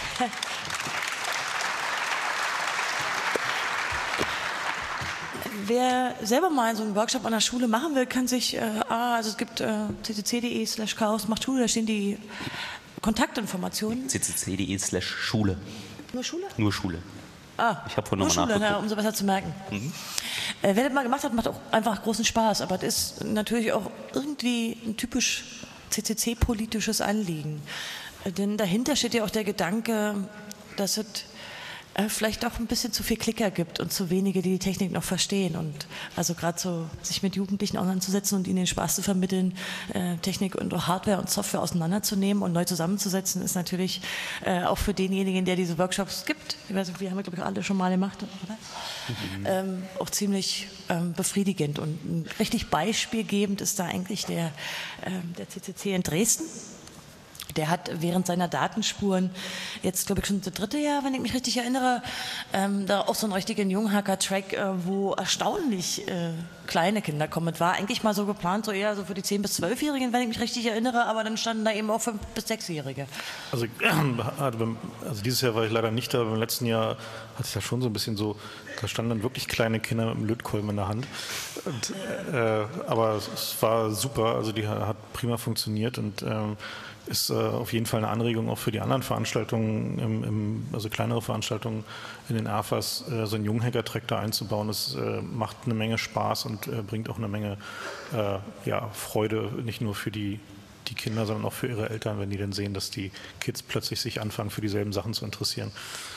wer selber mal so einen Workshop an der Schule machen will, kann sich, also es gibt ccc.de/chaos macht Schule, da stehen die Kontaktinformationen. ccc.de/Schule. Nur Schule? Nur Schule. Ich habe vorhin nochmal nachgeguckt. Um so besser zu merken. Wer das mal gemacht hat, macht auch einfach großen Spaß, aber das ist natürlich auch irgendwie ein typisch CCC-politisches Anliegen. Denn dahinter steht ja auch der Gedanke, dass es vielleicht auch ein bisschen zu viel Klicker gibt und zu wenige, die die Technik noch verstehen. Und also gerade so sich mit Jugendlichen auseinanderzusetzen und ihnen den Spaß zu vermitteln, Technik und auch Hardware und Software auseinanderzunehmen und neu zusammenzusetzen, ist natürlich auch für denjenigen, der diese Workshops gibt, ich weiß nicht, wir haben wir, glaube ich, alle schon mal gemacht, oder? Auch ziemlich befriedigend. Und richtig beispielgebend ist da eigentlich der CCC in Dresden. Der hat während seiner Datenspuren jetzt, glaube ich, schon das 3. Jahr, wenn ich mich richtig erinnere, da auch so einen richtigen Junghacker-Track, wo erstaunlich kleine Kinder kommen. Es war eigentlich mal so geplant, so eher so für die 10- bis 12-Jährigen, wenn ich mich richtig erinnere, aber dann standen da eben auch 5- bis 6-Jährige. Also dieses Jahr war ich leider nicht da, aber im letzten Jahr hatte ich da schon so ein bisschen so, da standen dann wirklich kleine Kinder mit einem Lötkolben in der Hand. Und, aber es war super, also die hat prima funktioniert und ist auf jeden Fall eine Anregung auch für die anderen Veranstaltungen, also kleinere Veranstaltungen in den AFAs, so einen Junghacker-Track da einzubauen. Das macht eine Menge Spaß und bringt auch eine Menge Freude, nicht nur für die Kinder, sondern auch für ihre Eltern, wenn die dann sehen, dass die Kids plötzlich sich anfangen, für dieselben Sachen zu interessieren.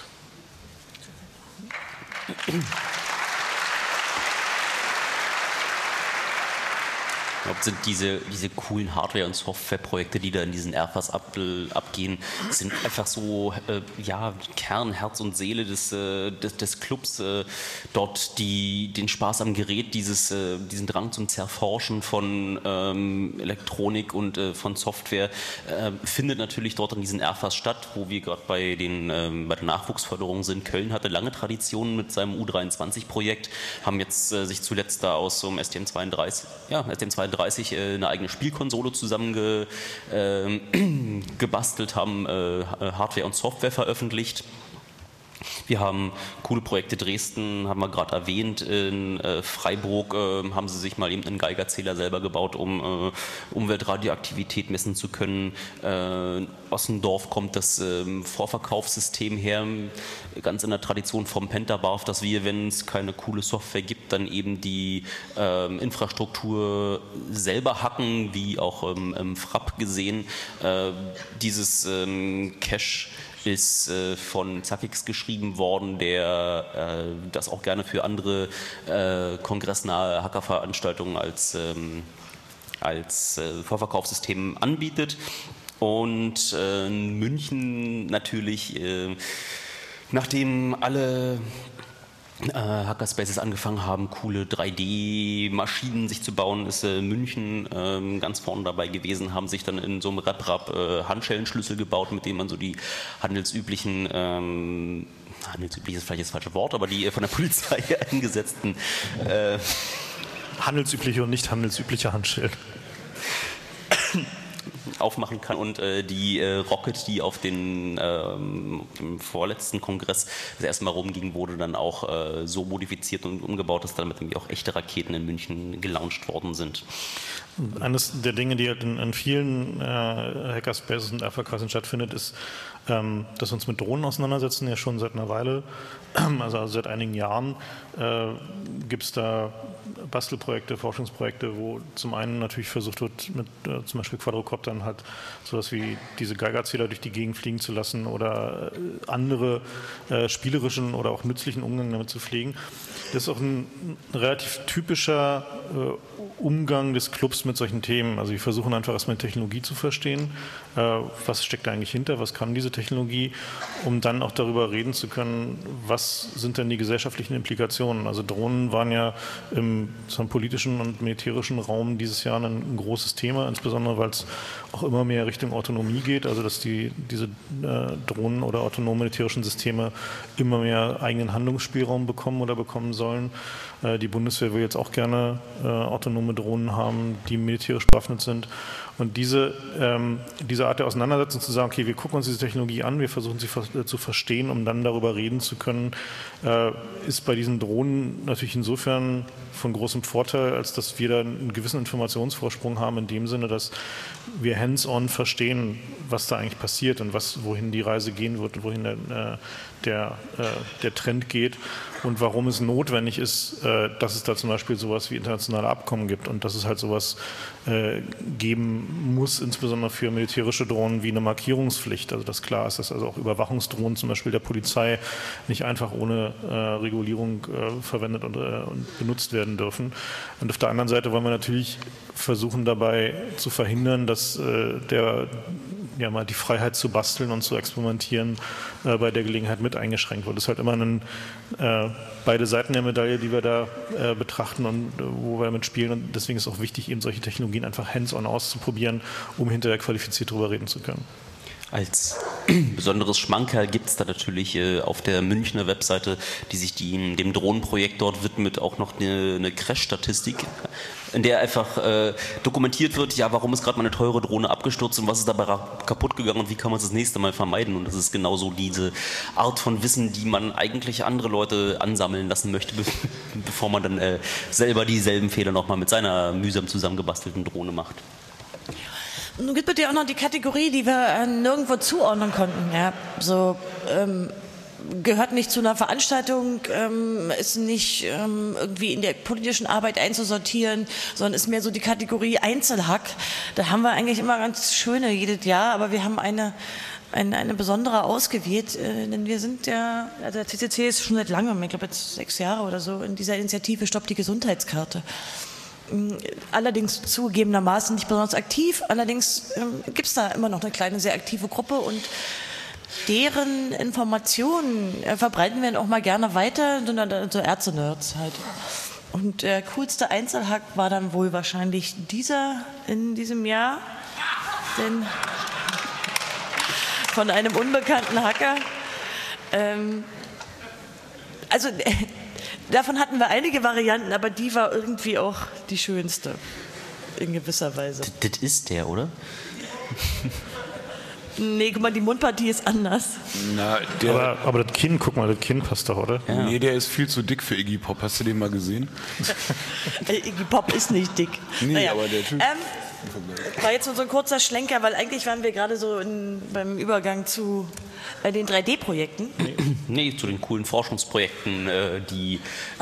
Ich glaube, sind diese coolen Hardware- und Softwareprojekte, die da in diesen AirFAS abgehen, sind einfach so Kern, Herz und Seele des Clubs. Dort den Spaß am Gerät, diesen Drang zum Zerforschen von Elektronik und von Software findet natürlich dort in diesen AirFAS statt, wo wir gerade bei der Nachwuchsförderung sind. Köln hatte lange Traditionen mit seinem U23-Projekt, haben jetzt sich zuletzt da aus so einem STM32 eine eigene Spielkonsole zusammengebastelt, haben Hardware und Software veröffentlicht. Wir haben coole Projekte, Dresden haben wir gerade erwähnt, in Freiburg haben sie sich mal eben einen Geigerzähler selber gebaut, um Umweltradioaktivität messen zu können. Aus dem Dorf kommt das Vorverkaufssystem her, ganz in der Tradition vom Pentabarf, dass wir, wenn es keine coole Software gibt, dann eben die Infrastruktur selber hacken, wie auch im Frapp gesehen. Dieses Cache ist von Zackix geschrieben worden, der das auch gerne für andere kongressnahe Hackerveranstaltungen als Vorverkaufssystem anbietet. Und in München natürlich, nachdem alle Hackerspaces angefangen haben, coole 3D-Maschinen sich zu bauen, ist München ganz vorne dabei gewesen, haben sich dann in so einem RepRap Handschellenschlüssel gebaut, mit dem man so die handelsüblich ist vielleicht das falsche Wort, aber die von der Polizei eingesetzten handelsübliche und nicht handelsübliche Handschellen aufmachen kann und die Rocket, die auf dem vorletzten Kongress das erste Mal rumging, wurde dann auch so modifiziert und umgebaut, dass damit irgendwie auch echte Raketen in München gelauncht worden sind. Eines der Dinge, die halt in vielen Hackerspaces und AFAs stattfindet, ist, dass wir uns mit Drohnen auseinandersetzen, ja schon seit einer Weile, also seit einigen Jahren gibt es da Bastelprojekte, Forschungsprojekte, wo zum einen natürlich versucht wird, mit zum Beispiel Quadrocoptern halt sowas wie diese Geigerzähler durch die Gegend fliegen zu lassen oder andere spielerischen oder auch nützlichen Umgang damit zu pflegen. Das ist auch ein relativ typischer Umgang des Clubs mit solchen Themen. Also wir versuchen einfach erstmal die Technologie zu verstehen, was steckt da eigentlich hinter, was kann diese Technologie, um dann auch darüber reden zu können, was sind denn die gesellschaftlichen Implikationen. Also Drohnen waren ja im politischen und militärischen Raum dieses Jahr ein großes Thema, insbesondere weil es auch immer mehr Richtung Autonomie geht, also dass diese Drohnen oder autonomen militärischen Systeme immer mehr eigenen Handlungsspielraum bekommen oder bekommen sollen. Die Bundeswehr will jetzt auch gerne autonome Drohnen haben, die militärisch bewaffnet sind. Und diese Art der Auseinandersetzung zu sagen, okay, wir gucken uns diese Technologie an, wir versuchen sie zu verstehen, um dann darüber reden zu können, ist bei diesen Drohnen natürlich insofern von großem Vorteil, als dass wir da einen gewissen Informationsvorsprung haben, in dem Sinne, dass wir hands-on verstehen, was da eigentlich passiert und wohin die Reise gehen wird und wohin der Trend geht und warum es notwendig ist, dass es da zum Beispiel sowas wie internationale Abkommen gibt und dass es halt sowas geben muss, insbesondere für militärische Drohnen wie eine Markierungspflicht. Also dass klar ist, dass also auch Überwachungsdrohnen zum Beispiel der Polizei nicht einfach ohne Regulierung verwendet und benutzt werden dürfen. Und auf der anderen Seite wollen wir natürlich versuchen dabei zu verhindern, dass mal die Freiheit zu basteln und zu experimentieren bei der Gelegenheit mit eingeschränkt wird. Das ist halt immer beide Seiten der Medaille, die wir da betrachten und wo wir damit spielen. Und deswegen ist es auch wichtig, eben solche Technologien einfach hands-on auszuprobieren, um hinterher qualifiziert darüber reden zu können. Als besonderes Schmankerl gibt es da natürlich auf der Münchner Webseite, die sich dem Drohnenprojekt dort widmet, auch noch eine Crash-Statistik, in der einfach dokumentiert wird, ja, warum ist gerade mal eine teure Drohne abgestürzt und was ist dabei kaputt gegangen und wie kann man es das nächste Mal vermeiden. Und das ist genauso diese Art von Wissen, die man eigentlich andere Leute ansammeln lassen möchte, bevor man dann selber dieselben Fehler nochmal mit seiner mühsam zusammengebastelten Drohne macht. Nun gibt es ja auch noch die Kategorie, die wir nirgendwo zuordnen konnten. Ja, so gehört nicht zu einer Veranstaltung, ist nicht irgendwie in der politischen Arbeit einzusortieren, sondern ist mehr so die Kategorie Einzelhack. Da haben wir eigentlich immer ganz schöne jedes Jahr, aber wir haben eine besondere ausgewählt, denn wir sind also der CCC ist schon seit langem, ich glaube jetzt 6 Jahre oder so, in dieser Initiative Stopp die Gesundheitskarte. Allerdings zugegebenermaßen nicht besonders aktiv, allerdings gibt es da immer noch eine kleine, sehr aktive Gruppe und deren Informationen verbreiten wir dann auch mal gerne weiter, so Ärzte-Nerds halt. Und der coolste Einzelhack war dann wohl wahrscheinlich dieser in diesem Jahr, denn von einem unbekannten Hacker. Davon hatten wir einige Varianten, aber die war irgendwie auch die schönste, in gewisser Weise. Das ist der, oder? Nee, guck mal, die Mundpartie ist anders. Na, aber das Kinn, guck mal, das Kinn passt doch, oder? Ja. Nee, der ist viel zu dick für Iggy Pop. Hast du den mal gesehen? Iggy Pop ist nicht dick. Nee, naja. Aber der Typ... War jetzt nur so ein kurzer Schlenker, weil eigentlich waren wir gerade so beim Übergang zu den 3D-Projekten. Nee, zu den coolen Forschungsprojekten, die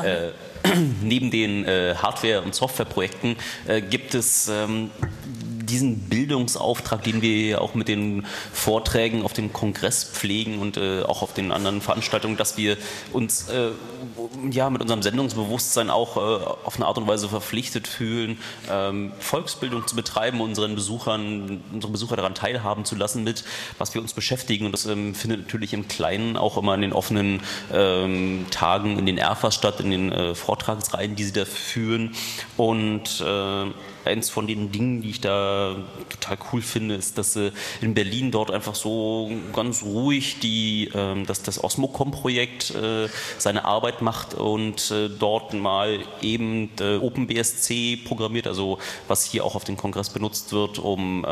neben den Hardware- und Softwareprojekten gibt es diesen Bildungsauftrag, den wir auch mit den Vorträgen auf dem Kongress pflegen und auch auf den anderen Veranstaltungen, dass wir uns mit unserem Sendungsbewusstsein auch auf eine Art und Weise verpflichtet fühlen, Volksbildung zu betreiben, unsere Besucher daran teilhaben zu lassen mit, was wir uns beschäftigen. Und das findet natürlich im Kleinen auch immer in den offenen Tagen in den Erfas statt, in den Vortragsreihen, die sie da führen. Und eins von den Dingen, die ich da total cool finde, ist, dass in Berlin dort einfach so ganz ruhig das Osmocom-Projekt seine Arbeit macht und dort mal eben OpenBSC programmiert, also was hier auch auf dem Kongress benutzt wird, um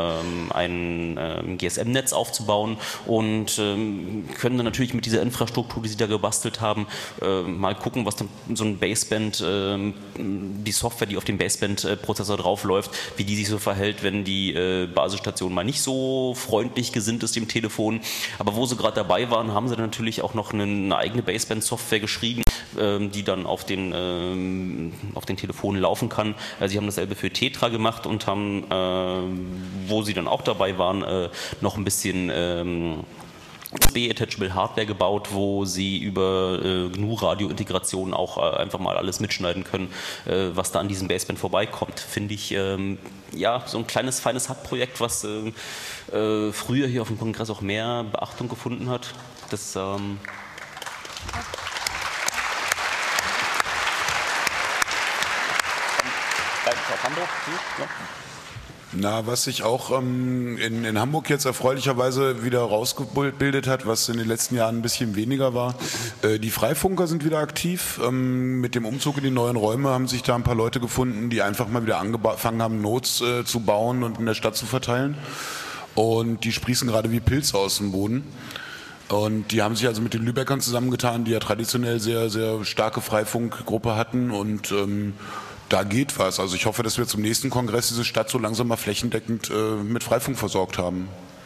ein GSM-Netz aufzubauen und können dann natürlich mit dieser Infrastruktur, die sie da gebastelt haben, mal gucken, was dann so ein Baseband, die Software, die auf dem Baseband-Prozessor drauf läuft, wie die sich so verhält, wenn die Basisstation mal nicht so freundlich gesinnt ist dem Telefon. Aber wo sie gerade dabei waren, haben sie dann natürlich auch noch eine eigene Baseband-Software geschrieben, die dann auf den Telefonen laufen kann. Sie haben dasselbe für Tetra gemacht und haben, wo sie dann auch dabei waren, noch ein bisschen USB-Attachable Hardware gebaut, wo sie über GNU-Radio-Integration auch einfach mal alles mitschneiden können, was da an diesem Baseband vorbeikommt. Finde ich, so ein kleines, feines Hackprojekt, was früher hier auf dem Kongress auch mehr Beachtung gefunden hat. Das Na, was sich auch in Hamburg jetzt erfreulicherweise wieder rausgebildet hat, was in den letzten Jahren ein bisschen weniger war, die Freifunker sind wieder aktiv. Mit dem Umzug in die neuen Räume haben sich da ein paar Leute gefunden, die einfach mal wieder angefangen haben, Notes zu bauen und in der Stadt zu verteilen. Und die sprießen gerade wie Pilze aus dem Boden. Und die haben sich also mit den Lübeckern zusammengetan, die ja traditionell sehr, sehr starke Freifunkgruppe hatten und da geht was. Also ich hoffe, dass wir zum nächsten Kongress diese Stadt so langsam mal flächendeckend mit Freifunk versorgt haben.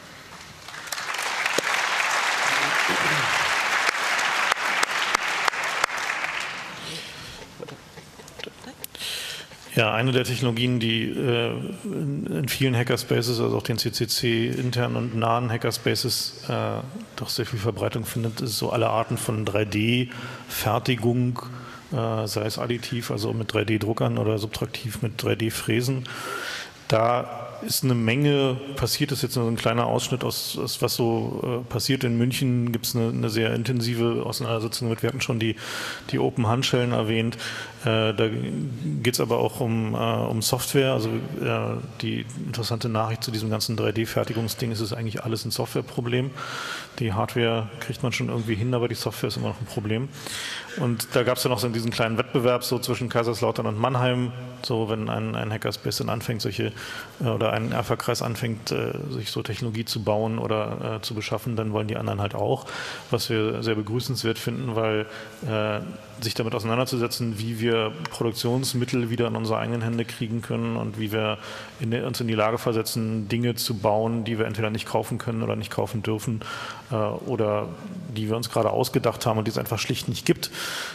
Ja, eine der Technologien, die in vielen Hackerspaces, also auch den CCC internen und nahen Hackerspaces doch sehr viel Verbreitung findet, ist so alle Arten von 3D-Fertigung, sei es additiv, also mit 3D-Druckern oder subtraktiv mit 3D-Fräsen. Da ist eine Menge passiert, das ist jetzt nur so ein kleiner Ausschnitt aus was so passiert. In München gibt es eine sehr intensive Auseinandersetzung mit, wir hatten schon die Open-Handschellen erwähnt. Da geht es aber auch um Software, also die interessante Nachricht zu diesem ganzen 3D-Fertigungsding ist, es ist eigentlich alles ein Softwareproblem. Die Hardware kriegt man schon irgendwie hin, aber die Software ist immer noch ein Problem. Und da gab es dann auch so diesen kleinen Wettbewerb so zwischen Kaiserslautern und Mannheim, so wenn ein Hackerspace dann anfängt, oder ein Erfa-Kreis anfängt, sich so Technologie zu bauen oder zu beschaffen, dann wollen die anderen halt auch, was wir sehr begrüßenswert finden, weil sich damit auseinanderzusetzen, wie wir Produktionsmittel wieder in unsere eigenen Hände kriegen können und wie wir uns in die Lage versetzen, Dinge zu bauen, die wir entweder nicht kaufen können oder nicht kaufen dürfen oder die wir uns gerade ausgedacht haben und die es einfach schlicht nicht gibt,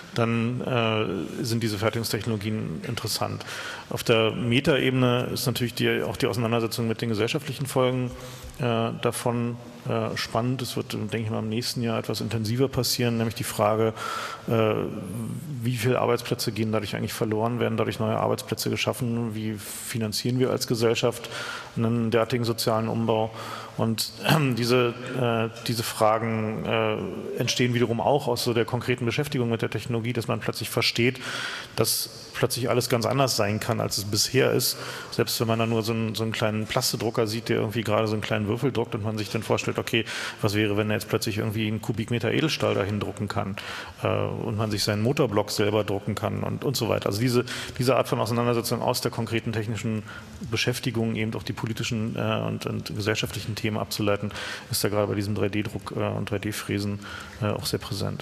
dann sind diese Fertigungstechnologien interessant. Auf der Metaebene ist natürlich auch die Auseinandersetzung mit den gesellschaftlichen Folgen davon spannend. Es wird, denke ich mal, im nächsten Jahr etwas intensiver passieren, nämlich die Frage, wie viele Arbeitsplätze gehen dadurch eigentlich verloren, werden dadurch neue Arbeitsplätze geschaffen, wie finanzieren wir als Gesellschaft einen derartigen sozialen Umbau. Und diese Fragen entstehen wiederum auch aus so der konkreten Beschäftigung mit der Technologie, dass man plötzlich versteht, dass plötzlich alles ganz anders sein kann, als es bisher ist. Selbst wenn man dann nur so einen kleinen Plastedrucker sieht, der irgendwie gerade so einen kleinen Würfel druckt und man sich dann vorstellt, okay, was wäre, wenn er jetzt plötzlich irgendwie einen Kubikmeter Edelstahl dahin drucken kann und man sich seinen Motorblock selber drucken kann und so weiter. Also diese Art von Auseinandersetzung aus der konkreten technischen Beschäftigung, eben auch die politischen und gesellschaftlichen Themen abzuleiten, ist da gerade bei diesem 3D-Druck und 3D-Fräsen auch sehr präsent.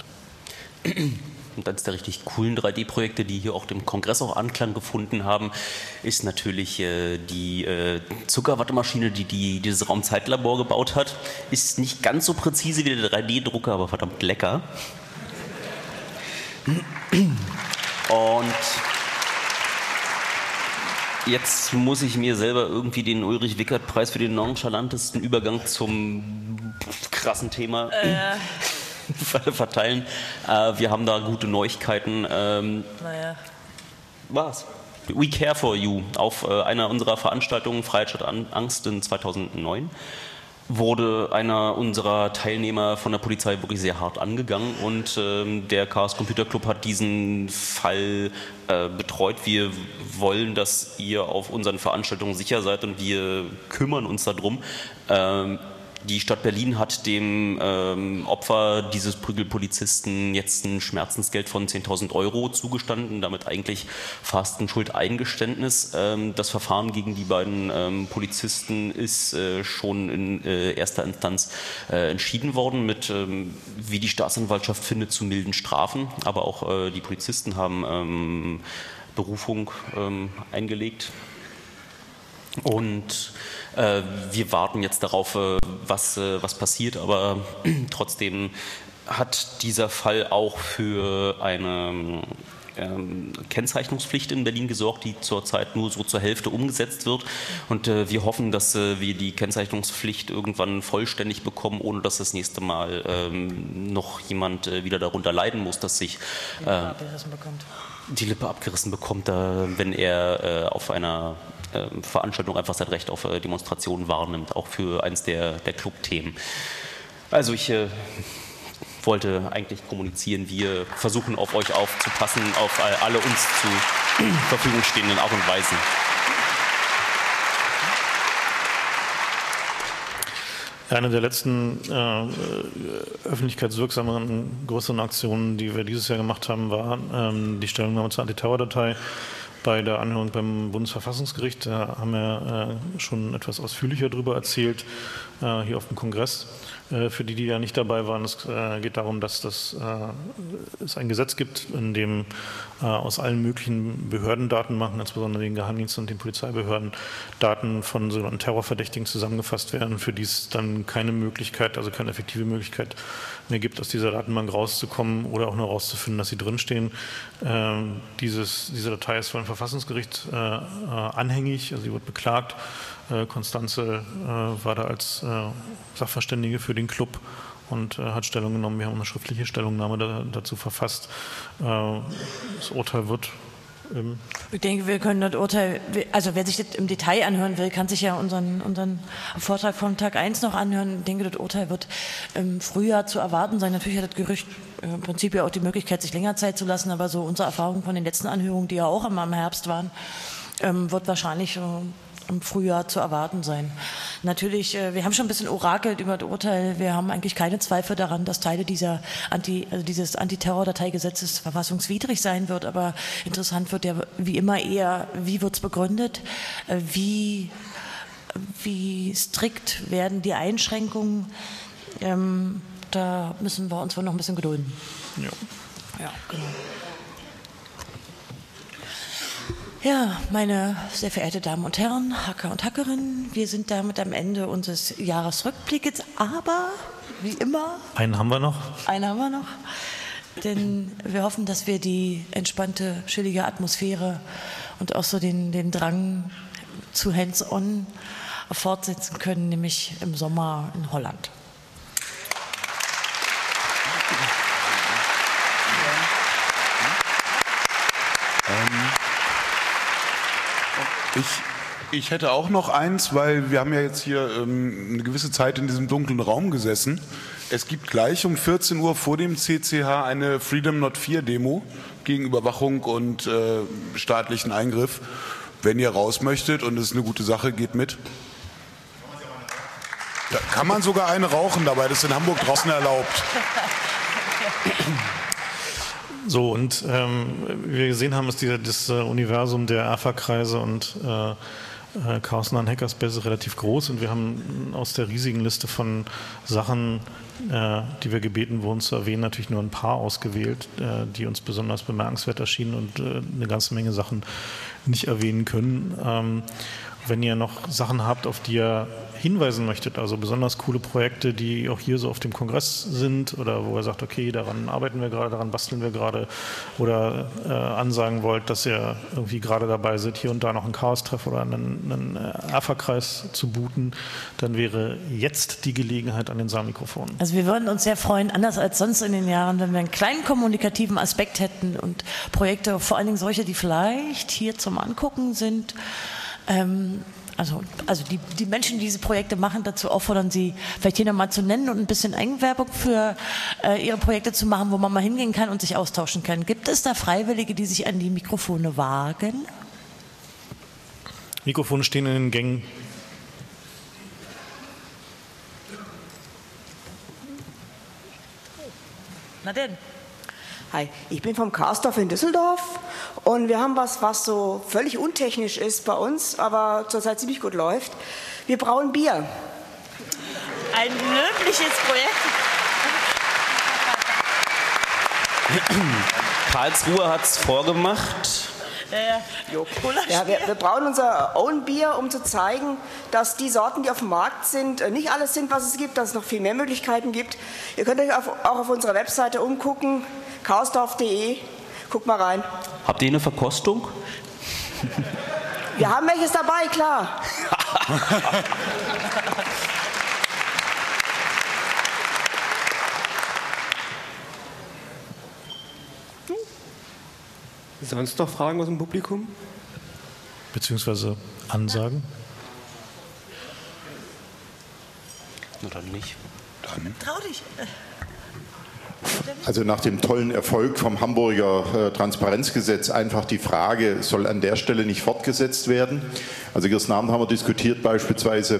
Und eines der richtig coolen 3D-Projekte, die hier auch dem Kongress auch Anklang gefunden haben, ist natürlich die Zuckerwattemaschine, die dieses Raumzeitlabor gebaut hat. Ist nicht ganz so präzise wie der 3D-Drucker, aber verdammt lecker. Und jetzt muss ich mir selber irgendwie den Ulrich-Wickert-Preis für den nonchalantesten Übergang zum krassen Thema verteilen. Wir haben da gute Neuigkeiten. Was? We Care for You. Auf einer unserer Veranstaltungen, Freiheit statt Angst in 2009, wurde einer unserer Teilnehmer von der Polizei wirklich sehr hart angegangen und der Chaos Computer Club hat diesen Fall betreut. Wir wollen, dass ihr auf unseren Veranstaltungen sicher seid und wir kümmern uns darum. Die Stadt Berlin hat dem Opfer dieses Prügelpolizisten jetzt ein Schmerzensgeld von 10.000 € zugestanden, damit eigentlich fast ein Schuldeingeständnis. Das Verfahren gegen die beiden Polizisten ist schon in erster Instanz entschieden worden mit, wie die Staatsanwaltschaft findet, zu milden Strafen. Aber auch die Polizisten haben Berufung eingelegt. Und wir warten jetzt darauf, was passiert, aber trotzdem hat dieser Fall auch für eine Kennzeichnungspflicht in Berlin gesorgt, die zurzeit nur so zur Hälfte umgesetzt wird. Und wir hoffen, dass wir die Kennzeichnungspflicht irgendwann vollständig bekommen, ohne dass das nächste Mal noch jemand wieder darunter leiden muss, dass sich die Lippe abgerissen bekommt, wenn er auf einer Veranstaltung einfach sein Recht auf Demonstrationen wahrnimmt, auch für eines der Clubthemen. Also ich wollte eigentlich kommunizieren, wir versuchen auf euch aufzupassen, auf alle uns zur Verfügung stehenden Art und Weisen. Eine der letzten öffentlichkeitswirksameren größeren Aktionen, die wir dieses Jahr gemacht haben, war die Stellungnahme zur Antiterrordatei bei der Anhörung beim Bundesverfassungsgericht. Da haben wir schon etwas ausführlicher darüber erzählt, hier auf dem Kongress. Für die ja nicht dabei waren, es geht darum, dass es ein Gesetz gibt, in dem aus allen möglichen Behördendatenbanken, insbesondere den Geheimdiensten und den Polizeibehörden, Daten von sogenannten Terrorverdächtigen zusammengefasst werden, für die es dann keine Möglichkeit, also keine effektive Möglichkeit mehr gibt, aus dieser Datenbank rauszukommen oder auch nur rauszufinden, dass sie drinstehen. Diese Datei ist vor dem Verfassungsgericht anhängig, also sie wird beklagt. Konstanze war da als Sachverständige für den Club und hat Stellung genommen. Wir haben eine schriftliche Stellungnahme dazu verfasst. Das Urteil wird ich denke, wir können das Urteil, also wer sich das im Detail anhören will, kann sich ja unseren Vortrag von Tag 1 noch anhören. Ich denke, das Urteil wird im Frühjahr zu erwarten sein. Natürlich hat das Gericht im Prinzip ja auch die Möglichkeit, sich länger Zeit zu lassen, aber so unsere Erfahrung von den letzten Anhörungen, die ja auch immer im Herbst waren, wird wahrscheinlich im Frühjahr zu erwarten sein. Natürlich, wir haben schon ein bisschen orakelt über das Urteil. Wir haben eigentlich keine Zweifel daran, dass Teile dieses Antiterrordateigesetzes verfassungswidrig sein wird. Aber interessant wird ja wie immer eher, wie wird es begründet, wie strikt werden die Einschränkungen. Da müssen wir uns wohl noch ein bisschen gedulden. Ja, genau. Ja, meine sehr verehrten Damen und Herren, Hacker und Hackerinnen, wir sind damit am Ende unseres Jahresrückblickes, aber wie immer... Einen haben wir noch. Denn wir hoffen, dass wir die entspannte, chillige Atmosphäre und auch so den Drang zu Hands-on fortsetzen können, nämlich im Sommer in Holland. Ich hätte auch noch eins, weil wir haben ja jetzt hier eine gewisse Zeit in diesem dunklen Raum gesessen. Es gibt gleich um 14 Uhr vor dem CCH eine Freedom Not Fear Demo gegen Überwachung und staatlichen Eingriff. Wenn ihr raus möchtet und es ist eine gute Sache, geht mit. Da kann man sogar eine rauchen dabei, das ist in Hamburg draußen erlaubt. So, und wie wir gesehen haben, ist das Universum der AFA-Kreise und Chaos und Hackerspace relativ groß, und wir haben aus der riesigen Liste von Sachen, die wir gebeten wurden zu erwähnen, natürlich nur ein paar ausgewählt, die uns besonders bemerkenswert erschienen und eine ganze Menge Sachen nicht erwähnen können. Wenn ihr noch Sachen habt, auf die ihr hinweisen möchtet, also besonders coole Projekte, die auch hier so auf dem Kongress sind oder wo ihr sagt, okay, daran arbeiten wir gerade, daran basteln wir gerade, oder ansagen wollt, dass ihr irgendwie gerade dabei seid, hier und da noch einen Chaos-Treff oder einen AFA-Kreis zu booten, dann wäre jetzt die Gelegenheit an den Saalmikrofonen. Also wir würden uns sehr freuen, anders als sonst in den Jahren, wenn wir einen kleinen kommunikativen Aspekt hätten und Projekte, vor allen Dingen solche, die vielleicht hier zum Angucken sind. Also die Menschen, die diese Projekte machen, dazu auffordern, sie vielleicht hier nochmal zu nennen und ein bisschen Eigenwerbung für ihre Projekte zu machen, wo man mal hingehen kann und sich austauschen kann. Gibt es da Freiwillige, die sich an die Mikrofone wagen? Mikrofone stehen in den Gängen. Na denn. Hi, ich bin vom Chaosdorf in Düsseldorf und wir haben was so völlig untechnisch ist bei uns, aber zurzeit ziemlich gut läuft. Wir brauen Bier. Ein löbliches Projekt. Karlsruhe hat es vorgemacht. Ja, wir brauen unser Own Bier, um zu zeigen, dass die Sorten, die auf dem Markt sind, nicht alles sind, was es gibt, dass es noch viel mehr Möglichkeiten gibt. Ihr könnt euch auch auf unserer Webseite umgucken, chaosdorf.de. Guckt mal rein. Habt ihr eine Verkostung? Wir haben welches dabei, klar. Sonst noch Fragen aus dem Publikum? Beziehungsweise Ansagen? Na dann nicht. Trau dich. Also nach dem tollen Erfolg vom Hamburger Transparenzgesetz einfach die Frage, soll an der Stelle nicht fortgesetzt werden? Also gestern Abend haben wir diskutiert beispielsweise,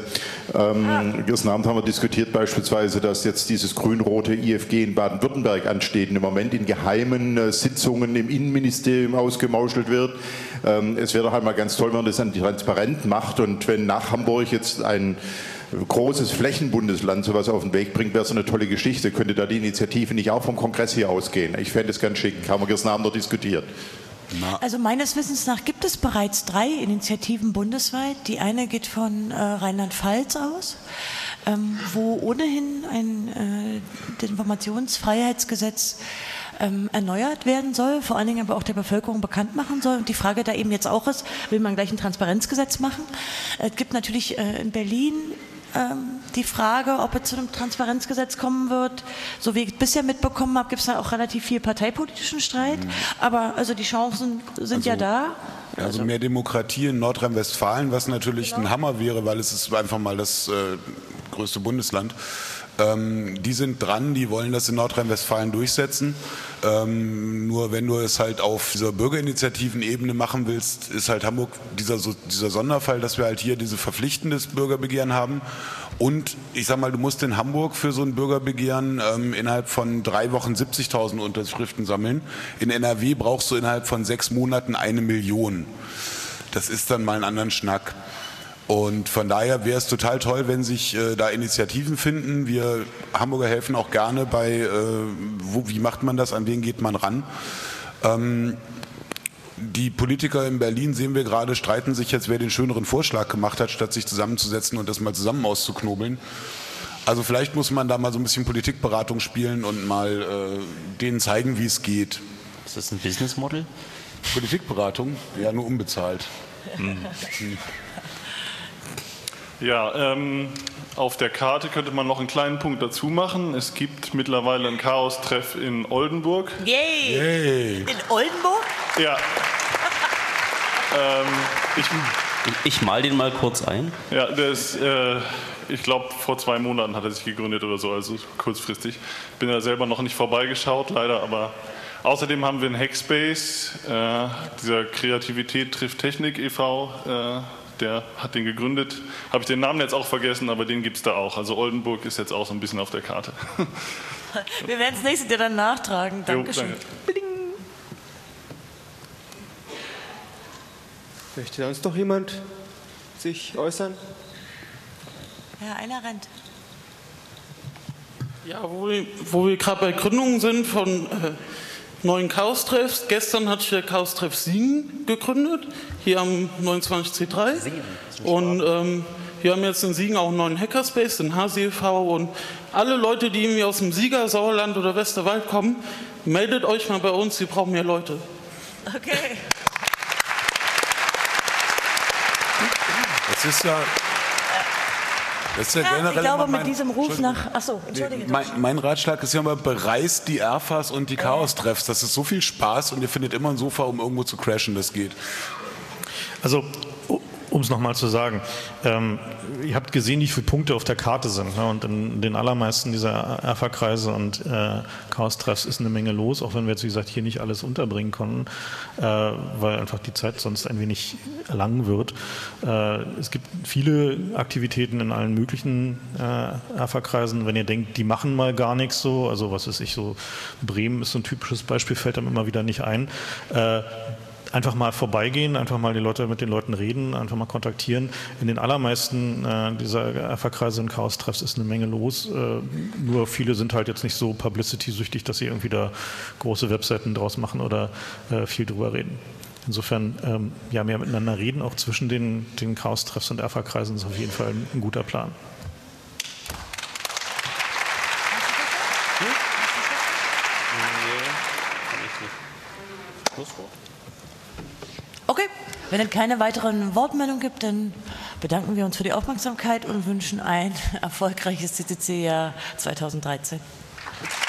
dass jetzt dieses grün-rote IFG in Baden-Württemberg ansteht und im Moment in geheimen Sitzungen im Innenministerium ausgemauschelt wird. Es wäre doch einmal ganz toll, wenn man das dann transparent macht, und wenn nach Hamburg jetzt ein großes Flächenbundesland sowas auf den Weg bringt, wäre so eine tolle Geschichte. Könnte da die Initiative nicht auch vom Kongress hier ausgehen? Ich fände es ganz schick. Haben wir gestern Abend noch diskutiert. Also meines Wissens nach gibt es bereits 3 Initiativen bundesweit. Die eine geht von Rheinland-Pfalz aus, wo ohnehin ein Informationsfreiheitsgesetz erneuert werden soll, vor allen Dingen aber auch der Bevölkerung bekannt machen soll. Und die Frage da eben jetzt auch ist, will man gleich ein Transparenzgesetz machen? Es gibt natürlich in Berlin die Frage, ob es zu einem Transparenzgesetz kommen wird. So wie ich es bisher mitbekommen habe, gibt es da auch relativ viel parteipolitischen Streit. Aber also die Chancen sind ja da. Also mehr Demokratie in Nordrhein-Westfalen, was natürlich ein Hammer wäre, weil es ist einfach mal das größte Bundesland. Die sind dran, die wollen das in Nordrhein-Westfalen durchsetzen. Nur wenn du es halt auf dieser Bürgerinitiativen-Ebene machen willst, ist halt Hamburg dieser Sonderfall, dass wir halt hier diese verpflichtendes Bürgerbegehren haben. Und ich sag mal, du musst in Hamburg für so ein Bürgerbegehren innerhalb von 3 Wochen 70.000 Unterschriften sammeln. In NRW brauchst du innerhalb von 6 Monaten 1 Million. Das ist dann mal einen anderen Schnack. Und von daher wäre es total toll, wenn sich da Initiativen finden. Wir Hamburger helfen auch gerne bei, wie macht man das, an wen geht man ran. Die Politiker in Berlin, sehen wir gerade, streiten sich jetzt, wer den schöneren Vorschlag gemacht hat, statt sich zusammenzusetzen und das mal zusammen auszuknobeln. Also vielleicht muss man da mal so ein bisschen Politikberatung spielen und mal denen zeigen, wie es geht. Ist das ein Business Model? Politikberatung? Ja, nur unbezahlt. Ja, auf der Karte könnte man noch einen kleinen Punkt dazu machen. Es gibt mittlerweile ein Chaos-Treff in Oldenburg. Yay! Yay. In Oldenburg? Ja. Ich mal den mal kurz ein. Ja, der ist, ich glaube, vor 2 Monaten hat er sich gegründet oder so, also kurzfristig. Bin ja selber noch nicht vorbeigeschaut, leider, aber außerdem haben wir einen Hackspace, dieser Kreativität trifft Technik e.V., der hat den gegründet. Habe ich den Namen jetzt auch vergessen, aber den gibt es da auch. Also Oldenburg ist jetzt auch so ein bisschen auf der Karte. Wir werden das nächste dir dann nachtragen. Dankeschön. Danke. Möchte sonst noch jemand sich äußern? Ja, einer rennt. Ja, wo wir gerade bei Gründungen sind von neuen Chaos-Treffs. Gestern hat sich der Chaos-Treff Siegen gegründet, hier am 29C3. Und wir haben jetzt in Siegen auch einen neuen Hackerspace, den HCV. Und alle Leute, die irgendwie aus dem Sieger, Sauerland oder Westerwald kommen, meldet euch mal bei uns, wir brauchen mehr Leute. Okay. Das ist ja... Das ist ja generell ich glaube, mit diesem Ruf nach... Achso, entschuldige. Mein Ratschlag ist ja immer, bereist die Erfas und die Chaos-Treffs. Das ist so viel Spaß und ihr findet immer ein Sofa, um irgendwo zu crashen, das geht. Also, um es nochmal zu sagen, ihr habt gesehen, wie viele Punkte auf der Karte sind. Ne? Und in den allermeisten dieser Erfa-Kreise und Chaos-Treffs ist eine Menge los, auch wenn wir jetzt, wie gesagt, hier nicht alles unterbringen konnten, weil einfach die Zeit sonst ein wenig lang wird. Es gibt viele Aktivitäten in allen möglichen Erfa-Kreisen. Wenn ihr denkt, die machen mal gar nichts so, also was weiß ich, so Bremen ist so ein typisches Beispiel, fällt einem immer wieder nicht ein. Einfach mal vorbeigehen, einfach mal mit den Leuten reden, einfach mal kontaktieren. In den allermeisten dieser Erfa-Kreise und Chaos-Treffs ist eine Menge los. Nur viele sind halt jetzt nicht so publicity-süchtig, dass sie irgendwie da große Webseiten draus machen oder viel drüber reden. Insofern, ja, mehr miteinander reden, auch zwischen den Chaos-Treffs und Erfa-Kreisen ist auf jeden Fall ein guter Plan. Okay, wenn es keine weiteren Wortmeldungen gibt, dann bedanken wir uns für die Aufmerksamkeit und wünschen ein erfolgreiches CCC-Jahr 2013.